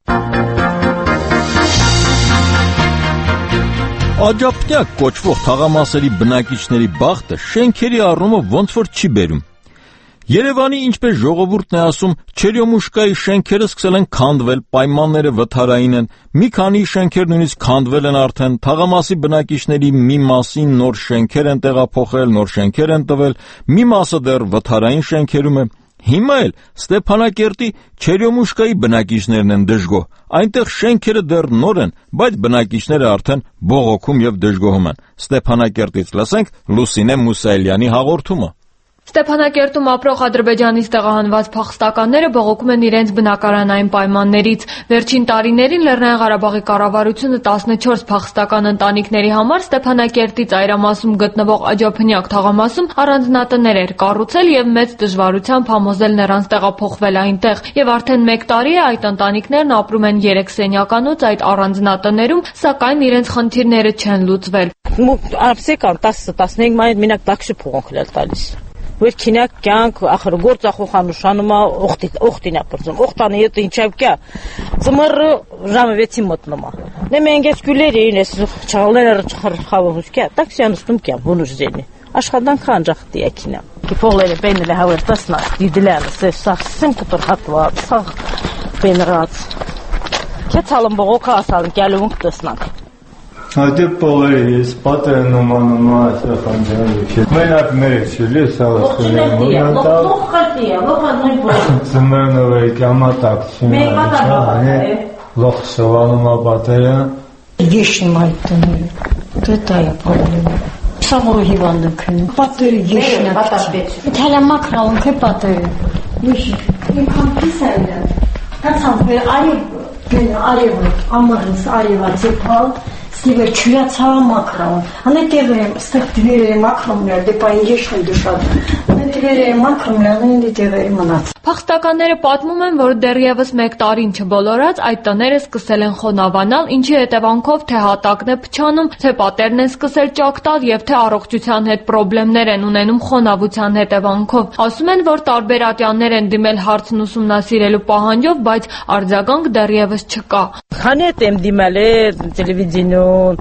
Աջափնյակ կոչվող թաղամասերի բնակիչների բախտը շենքերի առումով ոնց որ չի բերում։ Երևանի, ինչպես ժողովուրդն է ասում, Չերյոմուշկայի շենքերը սկսել են քանդվել, պայմանները վթարային են, մի քանի շենքեր նույնիսկ քանդվել են արդեն, թաղամասի բնակիչների մի մասին նոր շենքեր են տեղափոխել, նոր շենքեր են տվել, մի մասը դեռ վթարային շենքերում է։ Հիմա էլ Ստեփանակերտի Չերյոմուշկայի բնակիչներն են դժգոհ։ Այնտեղ շենքերը դեռ նոր են, բայց բնակիչները արդեն բողոքում եւ դժգոհում են։ Ստեփանակերտից լսենք Լուսինե Մուսայելյանի հաղորդումը։ Ստեփանակերտում ապրող ադրբեջանից տեղահանված փախստականները բողոքում են իրենց բնակարանային պայմաններից։ Վերջին տարիներին Լեռնային Ղարաբաղի կառավարությունը 14 փախստական ընտանիքների համար Ստեփանակերտի ծայրամասում գտնվող Աջափնյակ թաղամասում առանձնատներ էր կառուցել եւ մեծ դժվարությամբ համոզել նրանց տեղափոխվել այնտեղ։ Եվ արդեն 1 տարի է այդ ընտանիքներն ապրում են 3 սենյականոց այդ առանձնատներում, սակայն իրենց խնդիրները չեն լուծվել։ Ապսեկան 10-15 մայր մենակ տաքսի փողոք էլ տալիս։ Որ քինակ կյանք ախր գործախոհանուշանումա օխտինա բրձում օխտանի հետ ինչավ կա ծմռը ժամը 6-ի մտնումա նե մենք գյուլերին էս չաղլերը չխրխավուս կա տաքսիանստում կա բունուշ զենի աշխատանք անջախտի ակինա կիփոլերը բենել հավեր տասնա դիդլանը սեսասին կտրհատվա սաղ բենրած քեցալում բողոքա ասալն կյալում տասնակ Հատե պողերը սպատեն ումանումա ասախանջանը մենակ մերեք չելի սաղաստրեն ծմերնով է կամատակցին լող սովանումա պատերը Ешն այդտները, դա է պարելը Սաղորը հիվանդը քնի Պատերը ешն ակցի Թալա մակրալում կե պատերը Իմ կամպիս այլը Հացան արևը ամարս արևացի պալ Ստիվեր չյացավ մակրոն, անե տեղերը ստեղ դվերը մակրոմներ, դեպային ешն դուշատ, անե տեղերը մակրոմներ, անե տեղերը մնաց։ Փախստականները պատմում են, որ դեռևս 1 տարին չբոլորած այդ տները սկսել են խոնավանալ, ինչի հետևանքով թե հատակն է փչանում, թե պատերն են սկսել ճակ տալ եւ թե առողջության հետ խնդիրներ են ունենում խոնավության հետևանքով։ Ասում են, որ տարբեր ատյաններ են դիմել հարցն ուսումնասիրելու պահանջով, բայց արձագանք դեռևս չկա։ Քանի եմ դիմել տելևիզիոն,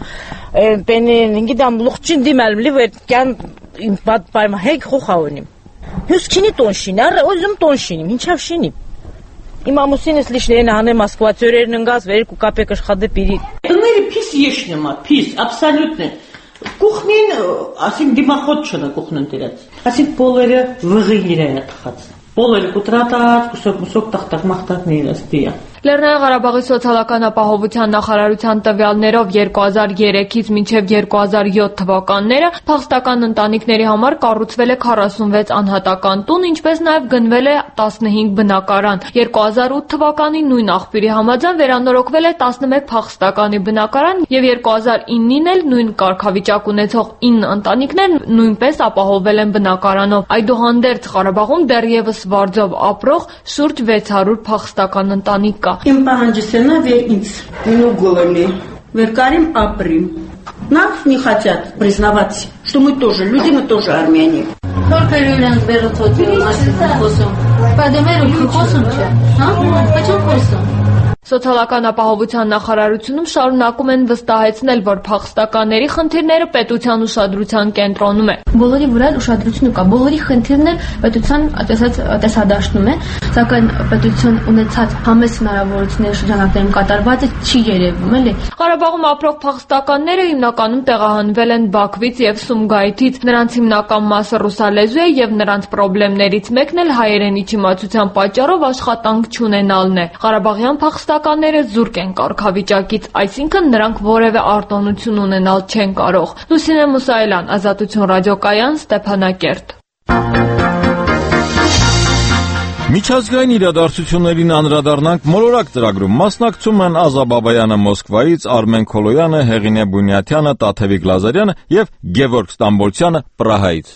պենին ինգիդամ լուղջին դիմել, լիվեր կան բադ պայմա հեկ խոխավոնիմ։ Հուսքինի տոնշին, առ օզում տոնշինիմ, ինչավ շինիմ։ Իմ ամուսինս լիշներն հանը Մոսկվա ծորերն ընկած 2 կապեկ աշխատե պիրի։ Տները փիս եշնեմա, փիս, абсолютно։ Կուխնին, ասենք դիմախոտ չնա կուխնն դերած։ Ասենք բոլորը վղիներ են տխած։ Բոլորը կուտրատած, կուսոկ տախտակ մախտակներ աստիա։ Լեռնային Ղարաբաղի սոցիալական ապահովության նախարարության տվյալներով 2003-ից մինչև 2007 թվականները փախստական ընտանիքների համար կառուցվել է 46 անհատական տուն, ինչպես նաև գնվել է 15 բնակարան։ 2008 թվականին նույն աղբյուրի համաձայն վերանորոգվել է 11 փախստականի բնակարան եւ 2009-ին էլ նույն կարգավիճակ ունեցող 9 ընտանիքներ նույնպես ապահովվել են բնակարանով։ Այդուհանդերձ Ղարաբաղում դեռևս վարձով ապրող շուրջ 600 փախստական ընտանիք կա։ Им поханджисена веринц, ну голыми, веркарим априм. Нас не хотят признавать, что мы тоже люди, мы тоже армяне. Только люди берут вот косом. Подемеру косом че? А? Почему косом? Սոցիալական ապահովության նախարարությունում շարունակում են վստահեցնել, որ փախստականների խնդիրները պետության ուշադրության կենտրոնում է։ Բոլորի վրա ուշադրություն կա, բոլորի խնդիրներ պետության տեսադաշտում է, սակայն պետություն ունեցած համեստ հնարավորությունների շրջանակներում կատարվածը չի երևում, էլի։ Ղարաբաղում ապրող փախստականները հիմնականում տեղահանվել են Բաքվից եւ Սումգայիթից։ Նրանց հիմնական մասը ռուսալեզու է եւ նրանց խնդիրներից մեկն էլ հայերենի չիմացության պատճառով աշխատանք չունենալն է։ Ղարաբաղյան փախստականները զուրկ են կարգավիճակից, այսինքն նրանք որևէ արտոնություն ունենալ չեն կարող։ Լուսինե Մուսայելյան, Ազատություն ռադիոկայան, Ստեփանակերտ։ Միջազգային իրադարձություններին անդրադառնանք մոլորակ ծրագրում մասնակցում են Ազա Բաբայանը Մոսկվայից, Արմեն Քոլոյանը, Հեղինե Բունյաթյանը, Տաթևիկ Լազարյանը եւ Գևորգ Ստամբոլցյանը Պրահայից։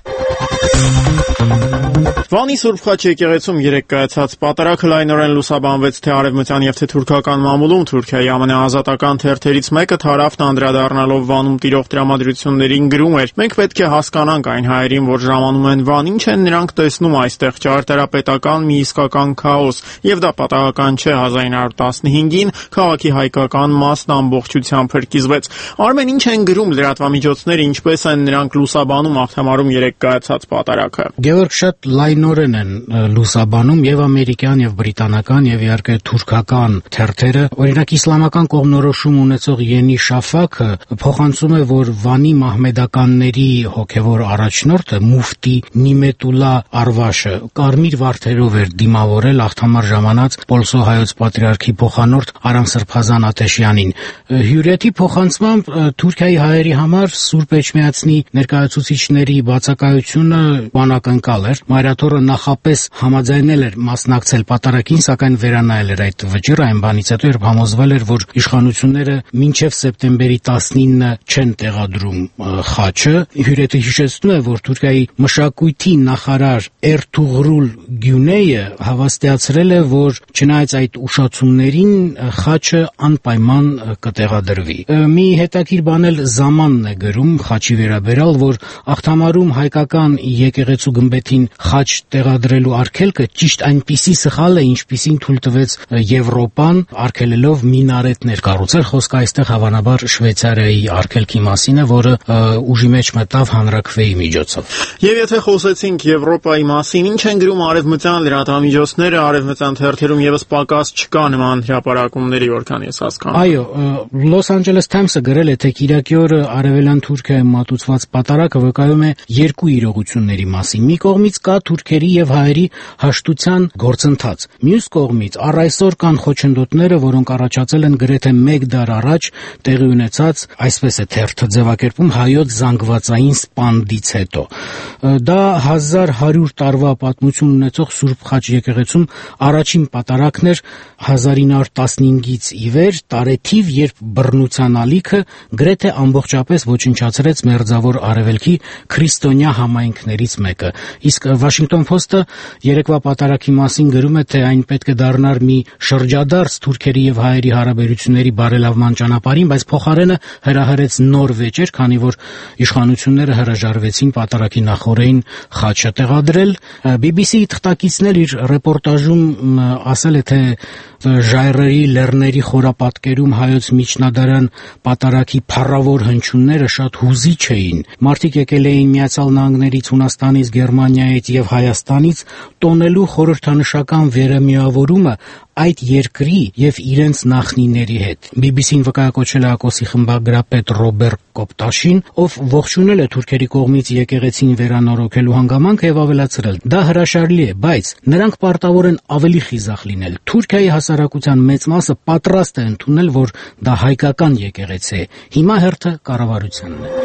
Վանի Սուրբ Խաչ եկեղեցում 3 կայացած պատարագը լայնորեն լուսաբանվեց թե արևմտյան եւ թե թուրքական մամուլում։ Թուրքիայի ամենաազատական թերթերից մեկը Թարավն անդրադառնալով Վանում տիրող տրամադրություններին գրում էր. «Մենք պետք է հասկանանք այն հայերին, որ ժամանում են Վան, ինչ են նրանք տեսնում այստեղ ճարտարապետական մի իսկական քաոս, եւ դա պատահական չէ։ 1915-ին քաղաքի հայկական մասն ամբողջությամբ հրկիզվեց»։ Արմեն, ինչ են գրում լրատվամիջոցները, ինչպես են նրանք լուսաբանում աղթամարում 3 կայացած պատարագը։ Գևորգ, շատ լայնորեն են լուսաբանում եւ ամերիկյան եւ բրիտանական եւ իհարկե թուրքական թերթերը։ Օրինակ իսլամական կողմնորոշում ունեցող Յենի Շաֆակը փոխանցում է, որ Վանի մահմեդականների հոգեվոր առաջնորդը մուֆտի Նիմետուլա Արվաշը կարմիր վարդերով էր դիմավորել աղթամար ժամանած Պոլսո հայոց պատրիարքի փոխանորդ Արամ Սրբազան Աթեշյանին։ Հյուրեթի փոխանցմամբ Թուրքիայի հայերի համար Սուրբ Էջմիածնի ներկայացուցիչների բացակայությունը բանակնկալ էր։ Մայրաթորը նախապես համաձայնել էր մասնակցել պատարագին, սակայն վերանայել էր այդ վճիռը այն բանից հետո, երբ համոզվել էր, որ իշխանությունները մինչև սեպտեմբերի 19-ը չեն տեղադրում խաչը։ Հյուրեթը հիշեցնում է, որ Թուրքիայի մշակույթի նախարար Էրթուղրուլ Գյունեյը հավաստիացրել է, որ չնայած այդ ուշացումներին խաչը անպայման կտեղադրվի։ Մի հետաքրքիր բան էլ Զամանն է գրում խաչի վերաբերյալ, որ աղթամարում հայկական եկեղեցու գմբեթին խաչ տեղադրելու արգելքը ճիշտ այնպիսի սխալ է, ինչպիսին թույլ տվեց Եվրոպան, արգելելով մինարետներ կառուցել։ Խոսքը այստեղ հավանաբար Շվեյցարիայի արգելքի մասին է, որը ուժի մեջ մտավ հանրաքվեի միջոցով։ Եվ եթե խոսեցինք Եվրոպայի մասին, ինչ են գրում արևմտյան լրատվամիջոցները, արևմտյան թերթերում եւս պակաս չկա նման հրապարակումների, որքան ես հասկանում։ Այո, Los Angeles Times-ը գրել է, թե Կիրակի օրը արևելյան Թուրքիայում մատուցված պատարագը վկայում է երկու իրողությունների մասին։ Մի կողմից կա թուրքերի եւ հայերի հաշտության գործընթաց։ Մյուս կողմից առ այսօր կան խոչընդոտները, որոնք առաջացել են գրեթե 1 դար առաջ տեղի ունեցած, այսպես է թերթը ձևակերպում, հայոց զանգվածային սպանդից հետո։ Դա 1100 տարվա պատմություն ունեցող Սուրբ Խաչ եկեղեցում առաջին պատարագն էր 1915-ից ի վեր, տարեթիվ, երբ բռնության ալիքը գրեթե ամբողջապես ոչնչացրեց մերձավոր արևելքի քրիստոնյա համայնքների օրենքներից մեկը։ Իսկ Washington Post-ը երեկվա պատարագի մասին գրում է, թե այն պետք է դառնար մի շրջադարձ թուրքերի եւ հայերի հարաբերությունների բարելավման ճանապարհին, բայց փոխարենը հրահրեց նոր վեճեր, քանի որ իշխանությունները հրաժարվեցին պատարագի նախօրեին խաչը տեղադրել։ BBC-ի թղթակիցն էլ իր ռեպորտաժում ասել է, թե ժայռերի լեռների խորապատկերում հայոց միջնադարյան պատարագի փառավոր հնչյունները շատ հուզիչ էին։ Մարդիկ եկել էին Միացյալ Նահանգներից, Հունաստանից, Գերմանիայից եւ Հայաստանից տոնելու խորհրդանշական վերամիավորումը այդ երկրի եւ իրենց նախնիների հետ։ BBC-ն վկայակոչել է ԱԿՕՍ-ի խմբագրապետ Ռոբերտ Կոպտաշին, ով ողջունել է թուրքերի կողմից եկեղեցին վերանորոգելու հանգամանքը եւ ավելացրել. դա հրաշալի է, բայց նրանք պարտավոր են ավելի խիզախ լինել։ Թուրքիայի հասարակության մեծ մասը պատրաստ է ընդունել, որ դա հայկական եկեղեցի է։ Հիմա հերթը կառավարությանն է։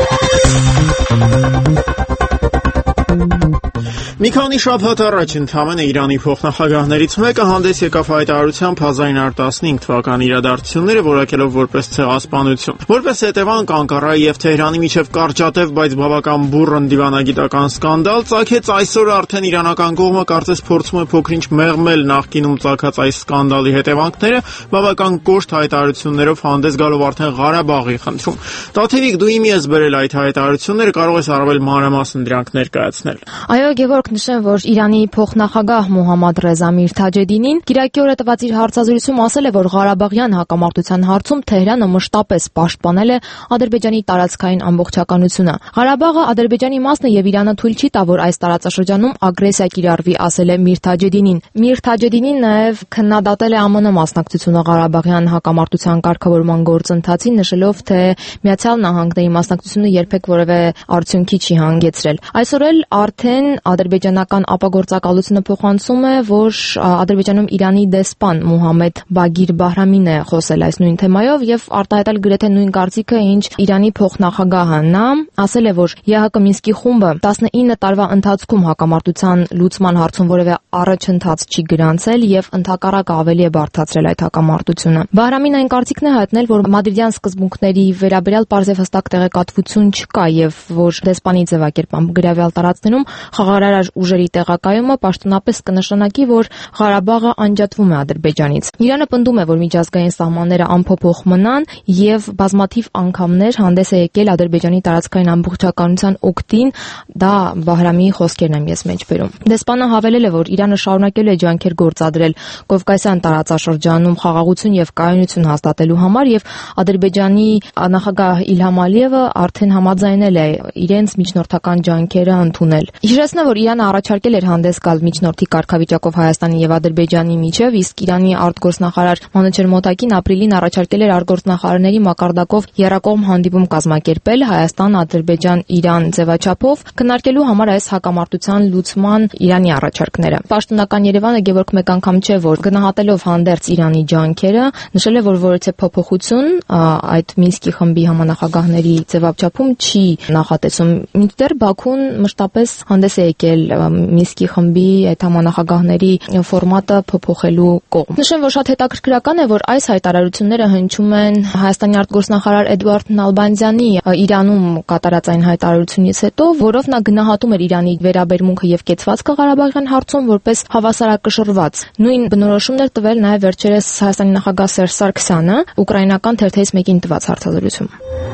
Մի քանի շաբաթ առաջ ընդամենը Իրանի փոխնախագահներից մեկը հանդես եկավ հայտարարությամբ 1915 թվականի իրադարձությունները որակելով որպես ցեղասպանություն։ Որպես հետևանք Անկարայի եւ Թեհրանի միջև կարճատև, բայց բավական բուռն դիվանագիտական սկանդալ ծագեց։ Այսօր արդեն իրանական կողմը կարծես փորձում է փոքրինչ մեղմել նախկինում ծագած այս սկանդալի հետևանքները, բավական կոշտ հայտարարություններով հանդես գալով արդեն Ղարաբաղի խնդրում։ Տաթևիկ, դու իմի ես բերել այդ հայտարարությունները, կարող ես առավել մանրամասն դրանք ներկայացնել։ Այո, Գևորգ, նշեմ, որ Իրանի փոխնախագահ Մոհամմադ Ռեզա Միրթաջեդինին կիրակի օրը տված իր հարցազրույցում ասել է, որ Ղարաբաղյան հակամարտության հարցում Թեհրանը մշտապես պաշտպանել է Ադրբեջանի տարածքային ամբողջականությունը։ Ղարաբաղը Ադրբեջանի մասն է եւ Իրանը թույլ չի տա, որ այս տարածաշրջանում ագրեսիա կիրառվի, ասել է Միրթաջեդինին։ Միրթաջեդինին նաեւ քննադատել է ԱՄՆ մասնակցությունը Ղարաբաղյան հակամարտության կարգավորման գործընթացին, նշելով, թե Միացյալ Նահանգների մասնակցությունը երբեք որևէ արդյունքի չի հանգեցրել։ Այսօր էլ արդեն ադրբեջանական ապագործակալությունը փոխանցում է, որ Ադրբեջանում Իրանի դեսպան Մուհամմեդ Բագիր Բահրամին է խոսել այս նույն թեմայով եւ արտահայտել գրեթե նույն կարծիքը, ինչ Իրանի փոխնախագահը։ Նա ասել է, որ ԵՀԿ Մինսկի խումբը 19 տարվա ընթացքում հակամարտության լուծման հարցում որևէ առաջընթաց չի գրանցել եւ ընդհակառակը ավելի է բարդացրել այդ հակամարտությունը։ Բահրամին այն կարծիքն է հայտնել, որ մադրիդյան սկզբունքների վերաբերյալ պարզև հստակ տեղեկատվություն չկա եւ որ դեսպանի ձևակերպամբ գրավյալ տարածքներում խաղաղարար ուժերի տեղակայումը պաշտոնապես կնշանակի, որ Ղարաբաղը անջատվում է Ադրբեջանից։ Իրանը պնդում է, որ միջազգային սահմանները անփոփոխ մնան եւ բազմաթիվ անգամներ հանդես է եկել Ադրբեջանի տարածքային ամբողջականության օգտին, դա Բահրամի խոսքերն եմ ես մեջբերում։ Դեսպանը հավելել է, որ Իրանը շարունակել է ջանքեր գործադրել Կովկասյան տարածաշրջանում խաղաղություն եւ կայունություն հաստատելու համար եւ Ադրբեջանի նախագահ Իլհամ Ալիևը արդեն համաձայնել է իրենց միջնորդական ջանքերը ընդունել։ Հիշեցնեմ, որ Իրանը առաջարկել էր հանդես գալ միջնորդի կարգավիճակով Հայաստանի եւ Ադրբեջանի միջև, իսկ Իրանի արտգործնախարար Մանուչեր Մոտակին ապրիլին առաջարկել էր արտգործնախարարների մակարդակով եռակողմ հանդիպում կազմակերպել Հայաստան-Ադրբեջան-Իրան ձևաչափով, քննարկելու համար այս հակամարտության լուծման Իրանի առաջարկները։ Պաշտոնական Երևանը Գևորգ մեկ անգամ չէ, որ գնահատելով հանդերձ Իրանի ջանքերը, նշել է, որ որևէ փոփոխություն այդ Մինսկի խմբի համանախագահների ձևաչափում չի նախատեսում։ Մինչդեռ Բաքուն մշտապես հանդես է եկել Մինսկի խմբի այդ համանախագահների ֆորմատը փոփոխելու կողմ։ Նշեմ, որ շատ հետաքրքրական է, որ այս հայտարարությունները հնչում են Հայաստանի արտգործնախարար Էդուարդ Նալբանդյանի Իրանում կատարած այն հայտարարությունից հետո, որով նա գնահատում էր Իրանի վերաբերմունքը եւ կեցվածքը Ղարաբաղյան հարցում որպես հավասարակշռված։ Նույն բնորոշումն էր տվել նաեւ վերջերս Հայաստանի նախագահ Սերժ Սարգսյանը ուկրաինական թերթից մեկին տված հարցազրույցում։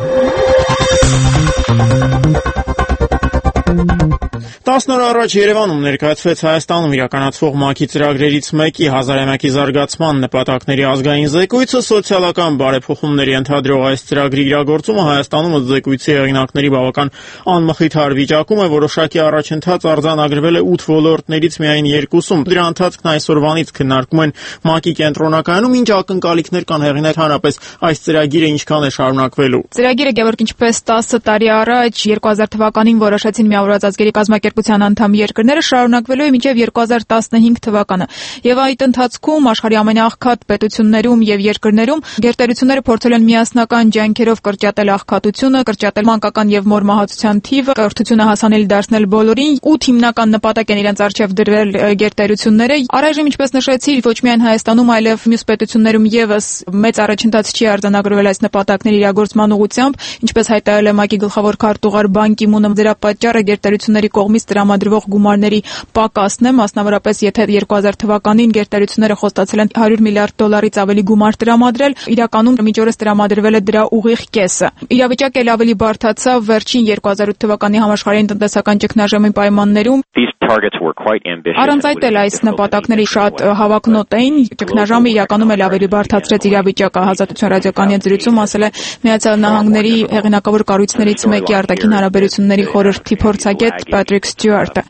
10 օր առաջ Երևանում ներկայացվեց Հայաստանում իրականացվող ՄԱԿ-ի ծրագրերից մեկի հազարամյակի զարգացման նպատակների ազգային զեկույցը, սոցիալական բարեփոխումների ընդհանրող այս ծրագրի իրագործումը Հայաստանում ըստ զեկույցի հեղինակների բավական անմխիթար վիճակում է, որոշակի առաջընթաց արձանագրվել է 8 ոլորտներից միայն 2-ում։ Դրա ընթացքն այսօրվանից քննարկում են ՄԱԿ-ի կենտրոնակայանում, ինչ ակնկալիքներ կան հեղինակ հանրապես այս ծրագիրը ինչքան է շարունակվելու։ Ծրագիրը Գևորգ ինչպես 10 տարի առաջ 2000 թվականին որոշեցին միավորված ազգերի կազմակերպության անդամ երկրները շարունակվելու է մինչև 2015 թվականը։ Եվ այդ ընթացքում աշխարհի ամենաաղքատ պետություններում եւ երկրներում գերտերությունները փորձել են միասնական ջանքերով կրճատել աղքատությունը, կրճատել մանկական եւ մոր մահացության թիվը, կրթությունը հասանելի դարձնել բոլորին։ 8 հիմնական նպատակ են իրենց առջև դրվել գերտերությունները։ Առայժմ, ինչպես նշեցի, ոչ միայն Հայաստանում, այլև մյուս պետություններում եւս մեծ առաջընթաց չի արձանագրվել այս նպատակների իրագործման ուղղությամբ, ինչպես հայտարարել է ՄԱԿ-ի գլխավոր քարտուղար Բան Կի-մունը, դրա պատճառը գերտերությունների կողմից տրամադրվող գումարների պակասն է, մասնավորապես եթե 2000 թվականին գերտերությունները խոստացել են $100 միլիարդ ավելի գումար տրամադրել, իրականում միջօրս տրամադրվել է դրա ուղիղ կեսը։ Իրավիճակը ել ավելի բարդացավ վերջին 2008 թվականի համաշխարհային տնտեսական ճգնաժամի պայմաններում։ Առանց այդ էլ այս նպատակների շատ հավակնոտ էին, ճգնաժամը իրականում էլ ավելի բարդացրեց իրավիճակը։ Ազատություն ռադիոկայանի զրույցում ասել է Միացյալ Նահանգների հեղինակավոր կառույցներից մեկի արտաքին հարաբերությունների խորհրդի փորձագետ Պատրիկ Ստյուարտը։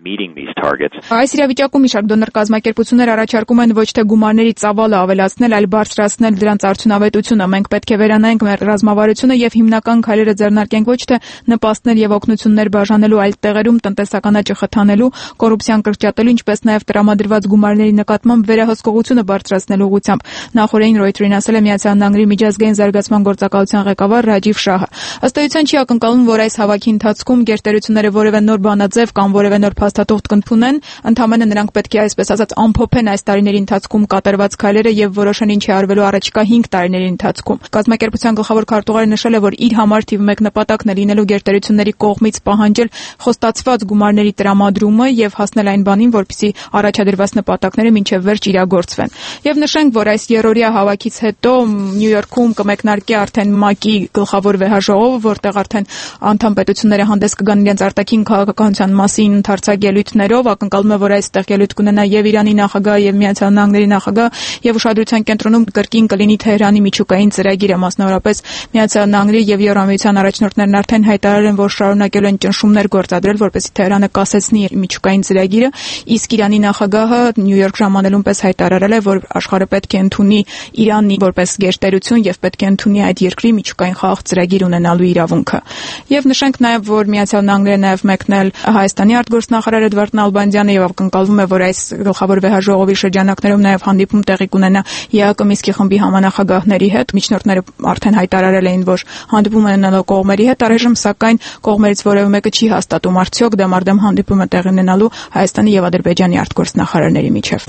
Այս իրավիճակում մի շարք դոնոր կազմակերպություններ առաջարկում են ոչ թե գումարների ծավալը ավելացնել, այլ բարձրացնել դրանց արդյունավետությունը։ Մենք պետք է վերանայենք մեր ռազմավարությունը եւ հիմնական քայլերը ձեռնարկենք ոչ թե նպաստներ եւ օգնություններ բաժանելու, այլ տեղերում տնտեսական աճը խթանելու, կոռուպցիան կրճատելու, ինչպես նաեւ տրամադրված գումարների նկատմամբ վերահսկողությունը բարձրացնելու ուղղությամբ։ Նախորդին Reuters-ին ասել է Միացյալ Նահանգների միջազգային զարգացման գործակալության ղեկավար Ռաջիվ Շահը։ Ըստ էության չի ակնկալում, որ այս հավաքի ընթացքում գերտերությունները որևէ նոր բանաձև կամ որևէ նոր փաստաթուղթ կընդունեն, ընդհանրապես նրանք պետք է այսպես ասած ամփոփեն այս տարիների ընթացքում կատարված քայլերը եւ որոշեն ինչ է արվելու առաջիկա 5 տարիների ընթացքում։ Կազմակերպության գլխավոր քարտուղարը նշել է, որ իր համար թիվ 1 նպատակն է լինելու գերտերությունների կողմից պահանջել խոստացված գումարների տրամադրումը եւ հասնել այն բանին, որպեսզի առաջադրված նպատակները մինչեւ վերջ իրագործվեն։ Եվ նշենք, որ այս երրորդյա հավաքից հետո Նյու Յորքում կմեկնարկի արդեն ՄԱԿ-ի գլխավոր վեհաժողովը, որտեղ արդեն անդամ պետությունները հանդես կգան իրենց արտաքին քաղաքականության մասին ընդարձակ ելույթներով։ Ակնկալում է, որ այստեղ ելույթ կունենա եւ Իրանի նախագահ եւ Միացյալ Նահանգների նախագահ եւ ուշադրության կենտրոնում կրկին կլինի Թեհրանի միջուկային ծրագիրը, մասնավորապես Միացյալ Նահանգների եւ Եվրամիության առաջնորդներն արդեն հայտարարել են, որ շարունակելու են ճնշումներ գործադրել, որպեսզի Թեհրանը կասեցնի միջուկային ծրագիրը, իսկ Իրանի նախագահը Նյու Յորք ժամանելուն պես հայտարարել է, որ աշխարհը պետք է ընդունի Իրանի որպես գերտերություն եւ պետք է ընդունի այդ երկրի միջուկային խաղաղ ծրագիր ունենալու իրավունքը։ Եվ նշենք նաեւ, որ Միացյալ Նահանգները նաեւ մեկնել Հայաստանի արտգործնախարար Էդվարդ Նալբանդյանը եւ ակնկալվում է, որ այս գլխավոր վեհաժողովի շրջանակներում նաեւ հանդիպում տեղի կունենա ԵԱԿ Մինսկի խմբի համանախագահների հետ։ Միջնորդները արդեն հայտարարել էին, որ հանդիպում են ունենալու կողմերի հետ, առայժմ սակայն կողմերից որևէ մեկը չի հաստատում արդյոք դեմարդեմ հանդիպումը տեղի ունենալու Հայաստանի եւ Ադրբեջանի արտգործնախարարների միջեւ։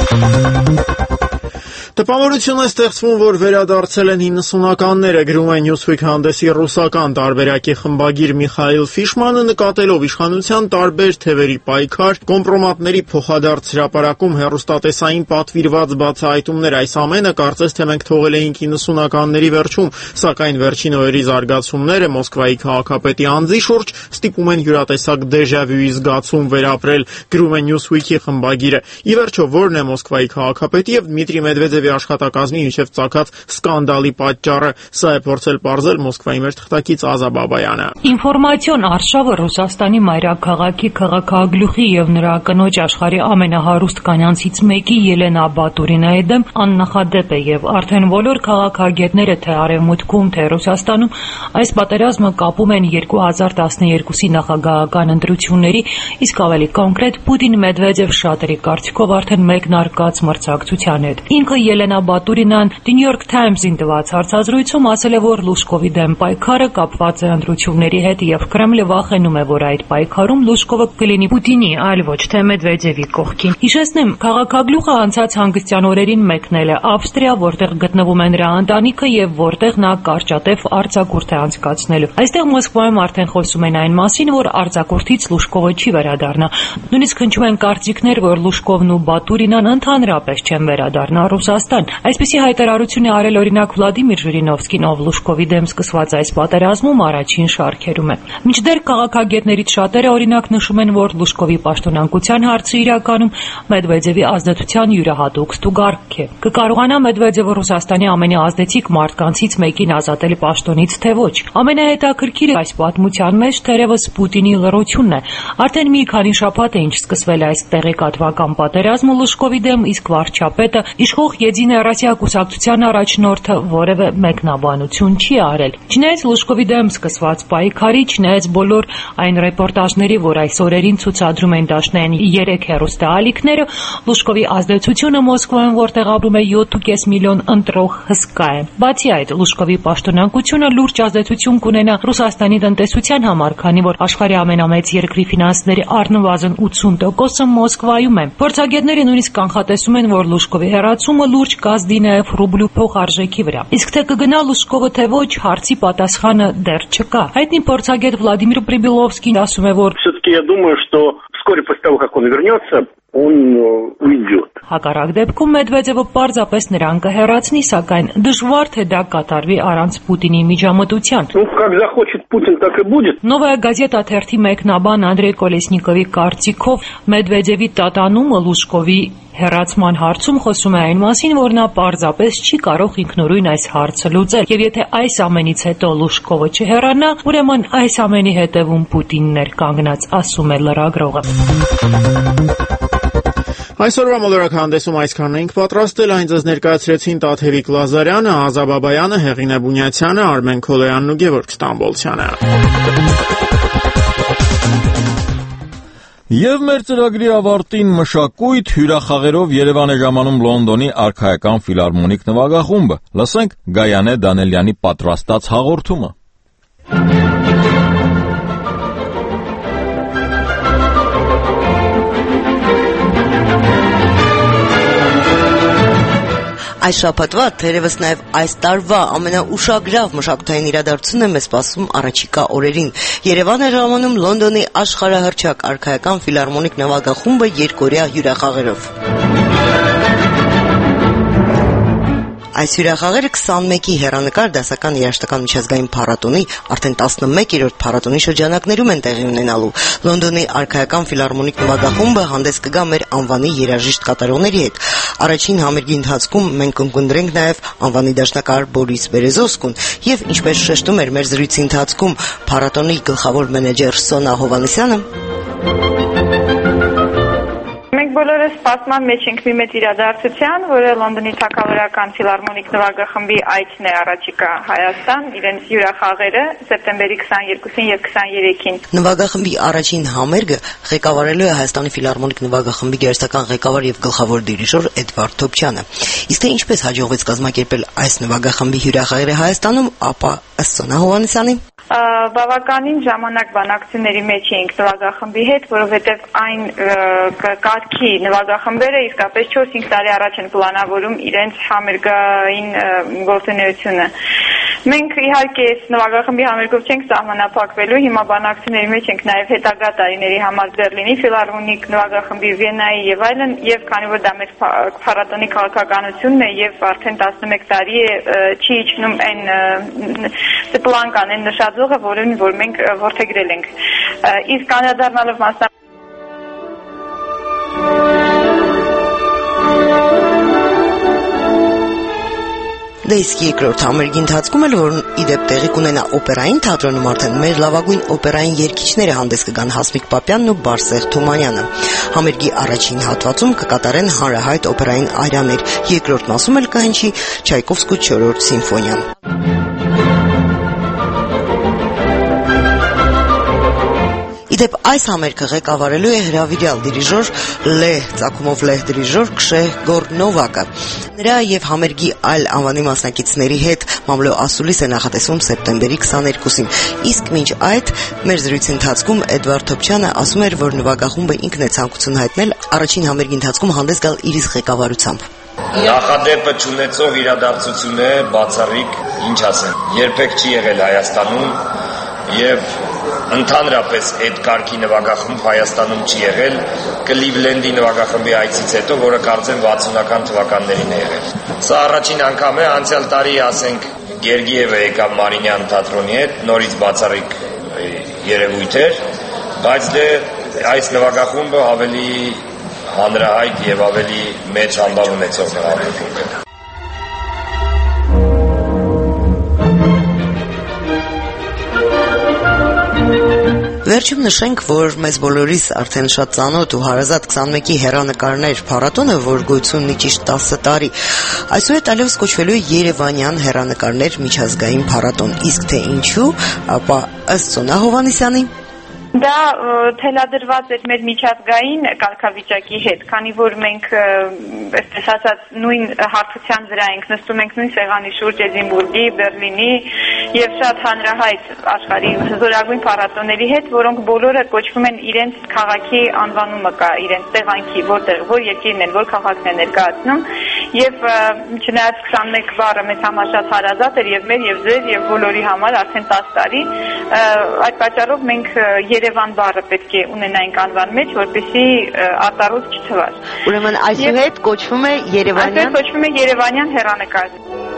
Տպավորություն է ստեղծվում, որ վերադարձել են 90-ականները, գրում է Newsweek հանդեսի ռուսական տարբերակի խմբագիր Միխայիլ Ֆիշմանը, նկատելով իշխանության տարբեր թևերի պայքար, կոմպրոմատների փոխադարձ հրապարակում, հեռուստատեսային պատվիրված բացահայտումներ, այս ամենը կարծես թե մենք թողել էինք 90-ականների վերջում, սակայն վերջին օրերի զարգացումները Մոսկվայի քաղաքապետի անձի շուրջ ստիպում են յուրատեսակ դեժավյուի զգացում վերապրել, գրում է Newsweek-ի խմբագիրը։ Ի վերջո, ո՞րն է Մոսկվայի քաղաքապետի եւ Դմիտրի Մեդվեդևի աշխատակազմի միջև ծագած սկանդալի պատճառը, սա է փորձել պարզել Մոսկվայի մեր թղթակից Ազա Բաբայանը։ Ինֆորմացիոն արշավը Ռուսաստանի մայրաքաղաքի քաղաքագլուխի եւ նրա կնոջ աշխարհի ամենահարուստ կանանցից մեկի Ելենա Բատուրինայի դեմ աննախադեպ է եւ արդեն բոլոր քաղաքագետները թե Արևմուտքում, թե Ռուսաստանում այս պատերազմը կապում են 2012-ի նախագահական ընտրությունների, իսկ ավելի կոնկրետ Պուտին-Մեդվեդև շատերի կարծիքով արդեն մեկնարկած մրցակցության հետ։ Ինքը Ելենա Բատուրինան The New York Times-ին տված հարցազրույցում ասել է, որ Լուշկովի դեմ պայքարը կապված է ընտրությունների հետ եւ Կրեմլը վախենում է, որ այդ պայքարում Լուշկովը կլինի Պուտինի, այլ ոչ թե Մեդվեդևի կողքին։ Հիշեցնեմ, քաղաքագլուխը անցած հանգստյան օրերին մեկնել է Ավստրիա, որտեղ գտնվում է նրա ընտանիքը եւ որտեղ նա կարճատև արձակուրդ է անցկացնելու։ Այստեղ Մոսկվայում արդեն խոսում են այն մասին, որ արձակուրդից Լուշկովը չի վերադառնա։ Նույնիսկ հնչում են կարծիքներ, որ Լուշկովն ու Բատուրինան ընդհանրապես չեն վերադառնա Ռուսաստան։ Այսպիսի հայտարարություն է արել օրինակ Վլադիմիր Ժիրինովսկին, ով Լուշկովի դեմ սկսված այս պատերազմում առաջին շարքերում է։ Մինչդեռ քաղաքագետներից շատերը օրինակ նշում են, որ Լուշկովի պաշտոնանկության հարցը իրականում Մեդվեդևի ազդեցության յուրահատուկ ստուգարք է։ Կկարողանա Մեդվեդևը Ռուսաստանի ամենաազդեցիկ մարդկանցից մեկին ազատել պաշտոնից, թե ոչ։ Ամենահետաքրքիրը այս պատմության մեջ թերևս Պուտինի լռությունն է։ Արդեն մի քանի շաբաթ է ինչ սկսվել այս տեղեկատվական պատերազմը Լուշկովի դեմ, իսկ վարչապետը իշխող Եդինարասիա կուսակցության առաջնորդը որևէ մեկնաբանություն չի արել։ Չնայած Լուշկովի դեմ սկսված պայքարի, չնայած բոլոր այն ռեպորտաժների, որ այս օրերին ցուցադրում են դաշնային 3 հեռուստաալիքները, Լուշկովի ազդեցությունը Մոսկվայում, որտեղ ապրում է 7.5 միլիոն ընտրող, հսկա է։ Բացի այդ, Լուշկովի պաշտոնակությունը լուրջ ազդեցություն կունենա Ռուսաստանի տնտեսության համար, քանի որ աշխարհի ամենամեծ երկրի ֆինանսների առնվազն 80%-ը Մոսկվայում է։ Փորձագետները նույնիսկ կանխատեսում են, որ Լուշկովի հեռացումը լուրջ կազդի նաև ռուբլու փոխարժեքի վրա։ Իսկ թե կգնա Լուշկովը թե ոչ, հարցի պատասխանը դեռ չկա։ Հայտնի փորձագետ Վլադիմիր Պրիբիլովսկին ասում է, որ все-таки я думаю, что вскоре после того, как он вернется, он уйдет. Հակառակ դեպքում Մեդվեդևը պարզապես նրան կհեռացնի, սակայն դժվար թե դա կատարվի առանց Պուտինի միջամտության։ Ну, как захочет Путин, так и будет. Նովայա գազետա թերթի մեկնաբան Անդրեյ Կոլեսնիկովի կարծիքով Մեդվեդևի տատանումը Լուշկովի հեռացման հարցում խոսում է այն մասին, որ նա պարզապես չի կարող ինքնուրույն այս հարցը լուծել, եւ եթե այս ամենից հետո Լուշկովը չհեռանա, ուրեմն այս ամենի հետևում Պուտինն էր կանգնած, ասում է լրագրողը։ Այսօրվա մոլորակ հանդեսում այսքանն էինք պատրաստել, այն ձեզ ներկայացրեցին Տաթևիկ Լազարյանը, Ազա Բաբայանը, Հեղինե Բունյացյանը, Արմեն Քոլոյանն ու Գևորգ Ստամբոլցյանը։ Եվ մեր ծրագրի ավարտին մշակույթ հյուրախաղերով Երևան է ժամանում Լոնդոնի արքայական ֆիլհարմոնիկ նվագախումբը։ Լսենք Գայանե Դանելյանի պատրաստած հաղորդումը։ Այս շաբաթվա, թերևս նաև այս տարվա ամենաուշագրավ մշակութային իրադարձությունն է մեզ սպասում առաջիկա օրերին։ Երևան է ժամանում Լոնդոնի աշխարհահռչակ արքայական ֆիլհարմոնիկ նվագախումբը երկօրյա հյուրախաղերով։ Այս հյուրախաղերը 21-ի հեռանկար դասական երաժշտական միջազգային փառատոնի արդեն 11-րդ փառատոնի շրջանակներում են տեղի ունենալու։ Լոնդոնի արքայական ֆիլհարմոնիկ նվագախումբը հանդես կգա մեր անվանի երաժիշտ կատարողների հետ։ Առաջին համերգի ընթացքում մենք կընկերենք նաև անվանի դաշնակահար Բորիս Բերեզովսկուն եւ ինչպես շեշտում էր մեր զրույցի ընթացքում փառատոնի գլխավոր մենեջեր Սոնա Հովանեսյանը, մենք բոլորս սպասման մեջ ենք մի մեծ իրադարձության, որը Լոնդոնի թագավորական ֆիլհարմոնիկ նվագախմբի այցն է առաջիկա Հայաստան, իրենց հյուրախաղերը սեպտեմբերի 22-ին եւ 23-ին։ Նվագախմբի առաջին համերգը ղեկավարելու է Հայաստանի ֆիլհարմոնիկ նվագախմբի գերստական ղեկավար եւ գլխավոր դիրիժոր Էդվարդ Թոփչյանը։ Իսկ թե ինչպես հաջողվեց կազմակերպել այս նվագախմբի հյուրախաղերը Հայաստանում, ապա ըստ Սոնա Հովանեսյանի բավականին ժամանակ բանակցությունների մեջ էինք նվագախմբի հետ, որովհետև այն կարգի նվագախմբերը իսկապես 4-5 տարի առաջ են պլանավորում իրենց համերգային գործունեությունը։ Մենք իհարկե այս նվագախմբի համերգով չենք սահմանափակվելու, հիմա բանակցությունների մեջ ենք նաև հետագա տարիների համար Բերլինի ֆիլհարմոնիկ նվագախմբի, Վիեննայի եւ այլն, եւ քանի որ դա մեր փառատոնի քաղաքականությունն է եւ արդեն 11 տարի է չի իջնում այն պլան կան, այն նշաձողը, որին որ մենք որդեգրել ենք։ Իսկ անդրադառնալով Դե իսկ երկրորդ համերգի ընթացքում էլ, որն իդեպ տեղի կունենա օպերային թատրոնում, արդեն մեր լավագույն օպերային երգիչները հանդես կգան Հասմիկ Պապյանն ու Բարսեղ Թումանյանը։ Համերգի առաջին հատվածում կկատարեն հանրահայտ օպերային այրաներ, երկրորդ մասում էլ կհնչի Չայկովսկու 4-րդ սիմֆոնիան։ Իդեպ այս համերգը ղեկավարելու է հրավիրյալ դիրիժոր Ծագումով Լեհ դիրիժոր Քշե Գորնովակը։ Նրա եւ համերգի այլ անվանի մասնակիցների հետ մամլո ասուլիս է նախատեսվում սեպտեմբերի 22-ին։ Իսկ մինչ այդ մեր զրույցի ընթացքում Էդվարդ Թոփչյանը ասում էր, որ նվագախումբը ինքն է ցանկություն հայտնել առաջին համերգի ընթացքում հանդես գալ իր ղեկավարությամբ։ Նախադեպը ճանաչող իրադարձություն է, բացառիկ, ինչ ասեմ, երբեք չի եղել Հայաստանում եւ ընդհանրապես այդ կարգի նվագախումբ Հայաստանում չի եղել Կլիվլենդի նվագախմբի այցից հետո, որը կարծեմ 60-ական թվականներին է եղել։ Սա առաջին անգամ է, անցյալ տարի ասենք Գերգիևը եկավ Մարինյան թատրոնի հետ, նորից բացառիկ երևույթ էր, բայց դե այս նվագախումբը ավելի հանրահայտ եւ ավելի մեծ համբավ ունեցող նվագախումբ է։ Վերջում նշենք, որ մեզ բոլորիս արդեն շատ ծանոթ ու հարազատ 21-ի հեռանկարներ փառատոնը, որ գոյություն ունի ճիշտ 10 տարի, այսուհետ այլևս կոչվելու է Երևանյան հեռանկարներ միջազգային փառատոն։ Իսկ թե ինչու, ապա ըստ Սոնա Հովհաննիսյանի Դա թելադրված էր մեր միջազգային կարգավիճակի հետ, քանի որ մենք, այսպես ասած, նույն հարթության վրա ենք, նստում ենք նույն սեղանի շուրջ Էդինբուրգի, Բերլինի եւ շատ հանրահայտ աշխարհի հզորագույն փառատոների հետ, որոնք բոլորը կոչվում են իրենց քաղաքի անվանումը կա, իրենց տեղանքի, որ երկիրն են, որ քաղաքն է ներկայացնում, եւ չնայած 21 բառը մեզ համար շատ հարազատ էր եւ մեր եւ ձեր եւ բոլորի համար արդեն 10 տարի, այդ պատճառով մենք Երևան բառը պետք է ունենայինք անվան մեջ, որպեսզի արտառոց չթվար։ Ուրեմն այսուհետ կոչվում է Երևանյան հեռանկար։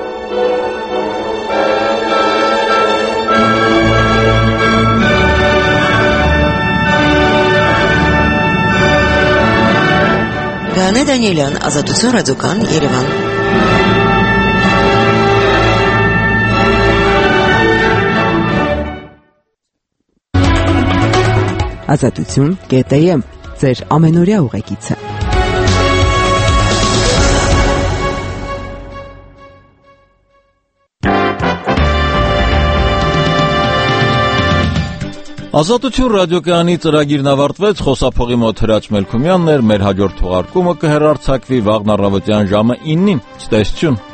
Գանե Դանիելյան, Ազատություն ռադիոկան, Երևան։ Ազատություն.am ձեր ամենօրյա ուղեկիցը։ Ազատություն ռադիոկայանի ծրագիրն ավարտվեց, խոսափողի մոտ Հրաչ Մելքումյանն էր, մեր հաջորդ թողարկումը կհեռարձակվի վաղն առավոտյան ժամը 9-ին։ Ցտեսություն։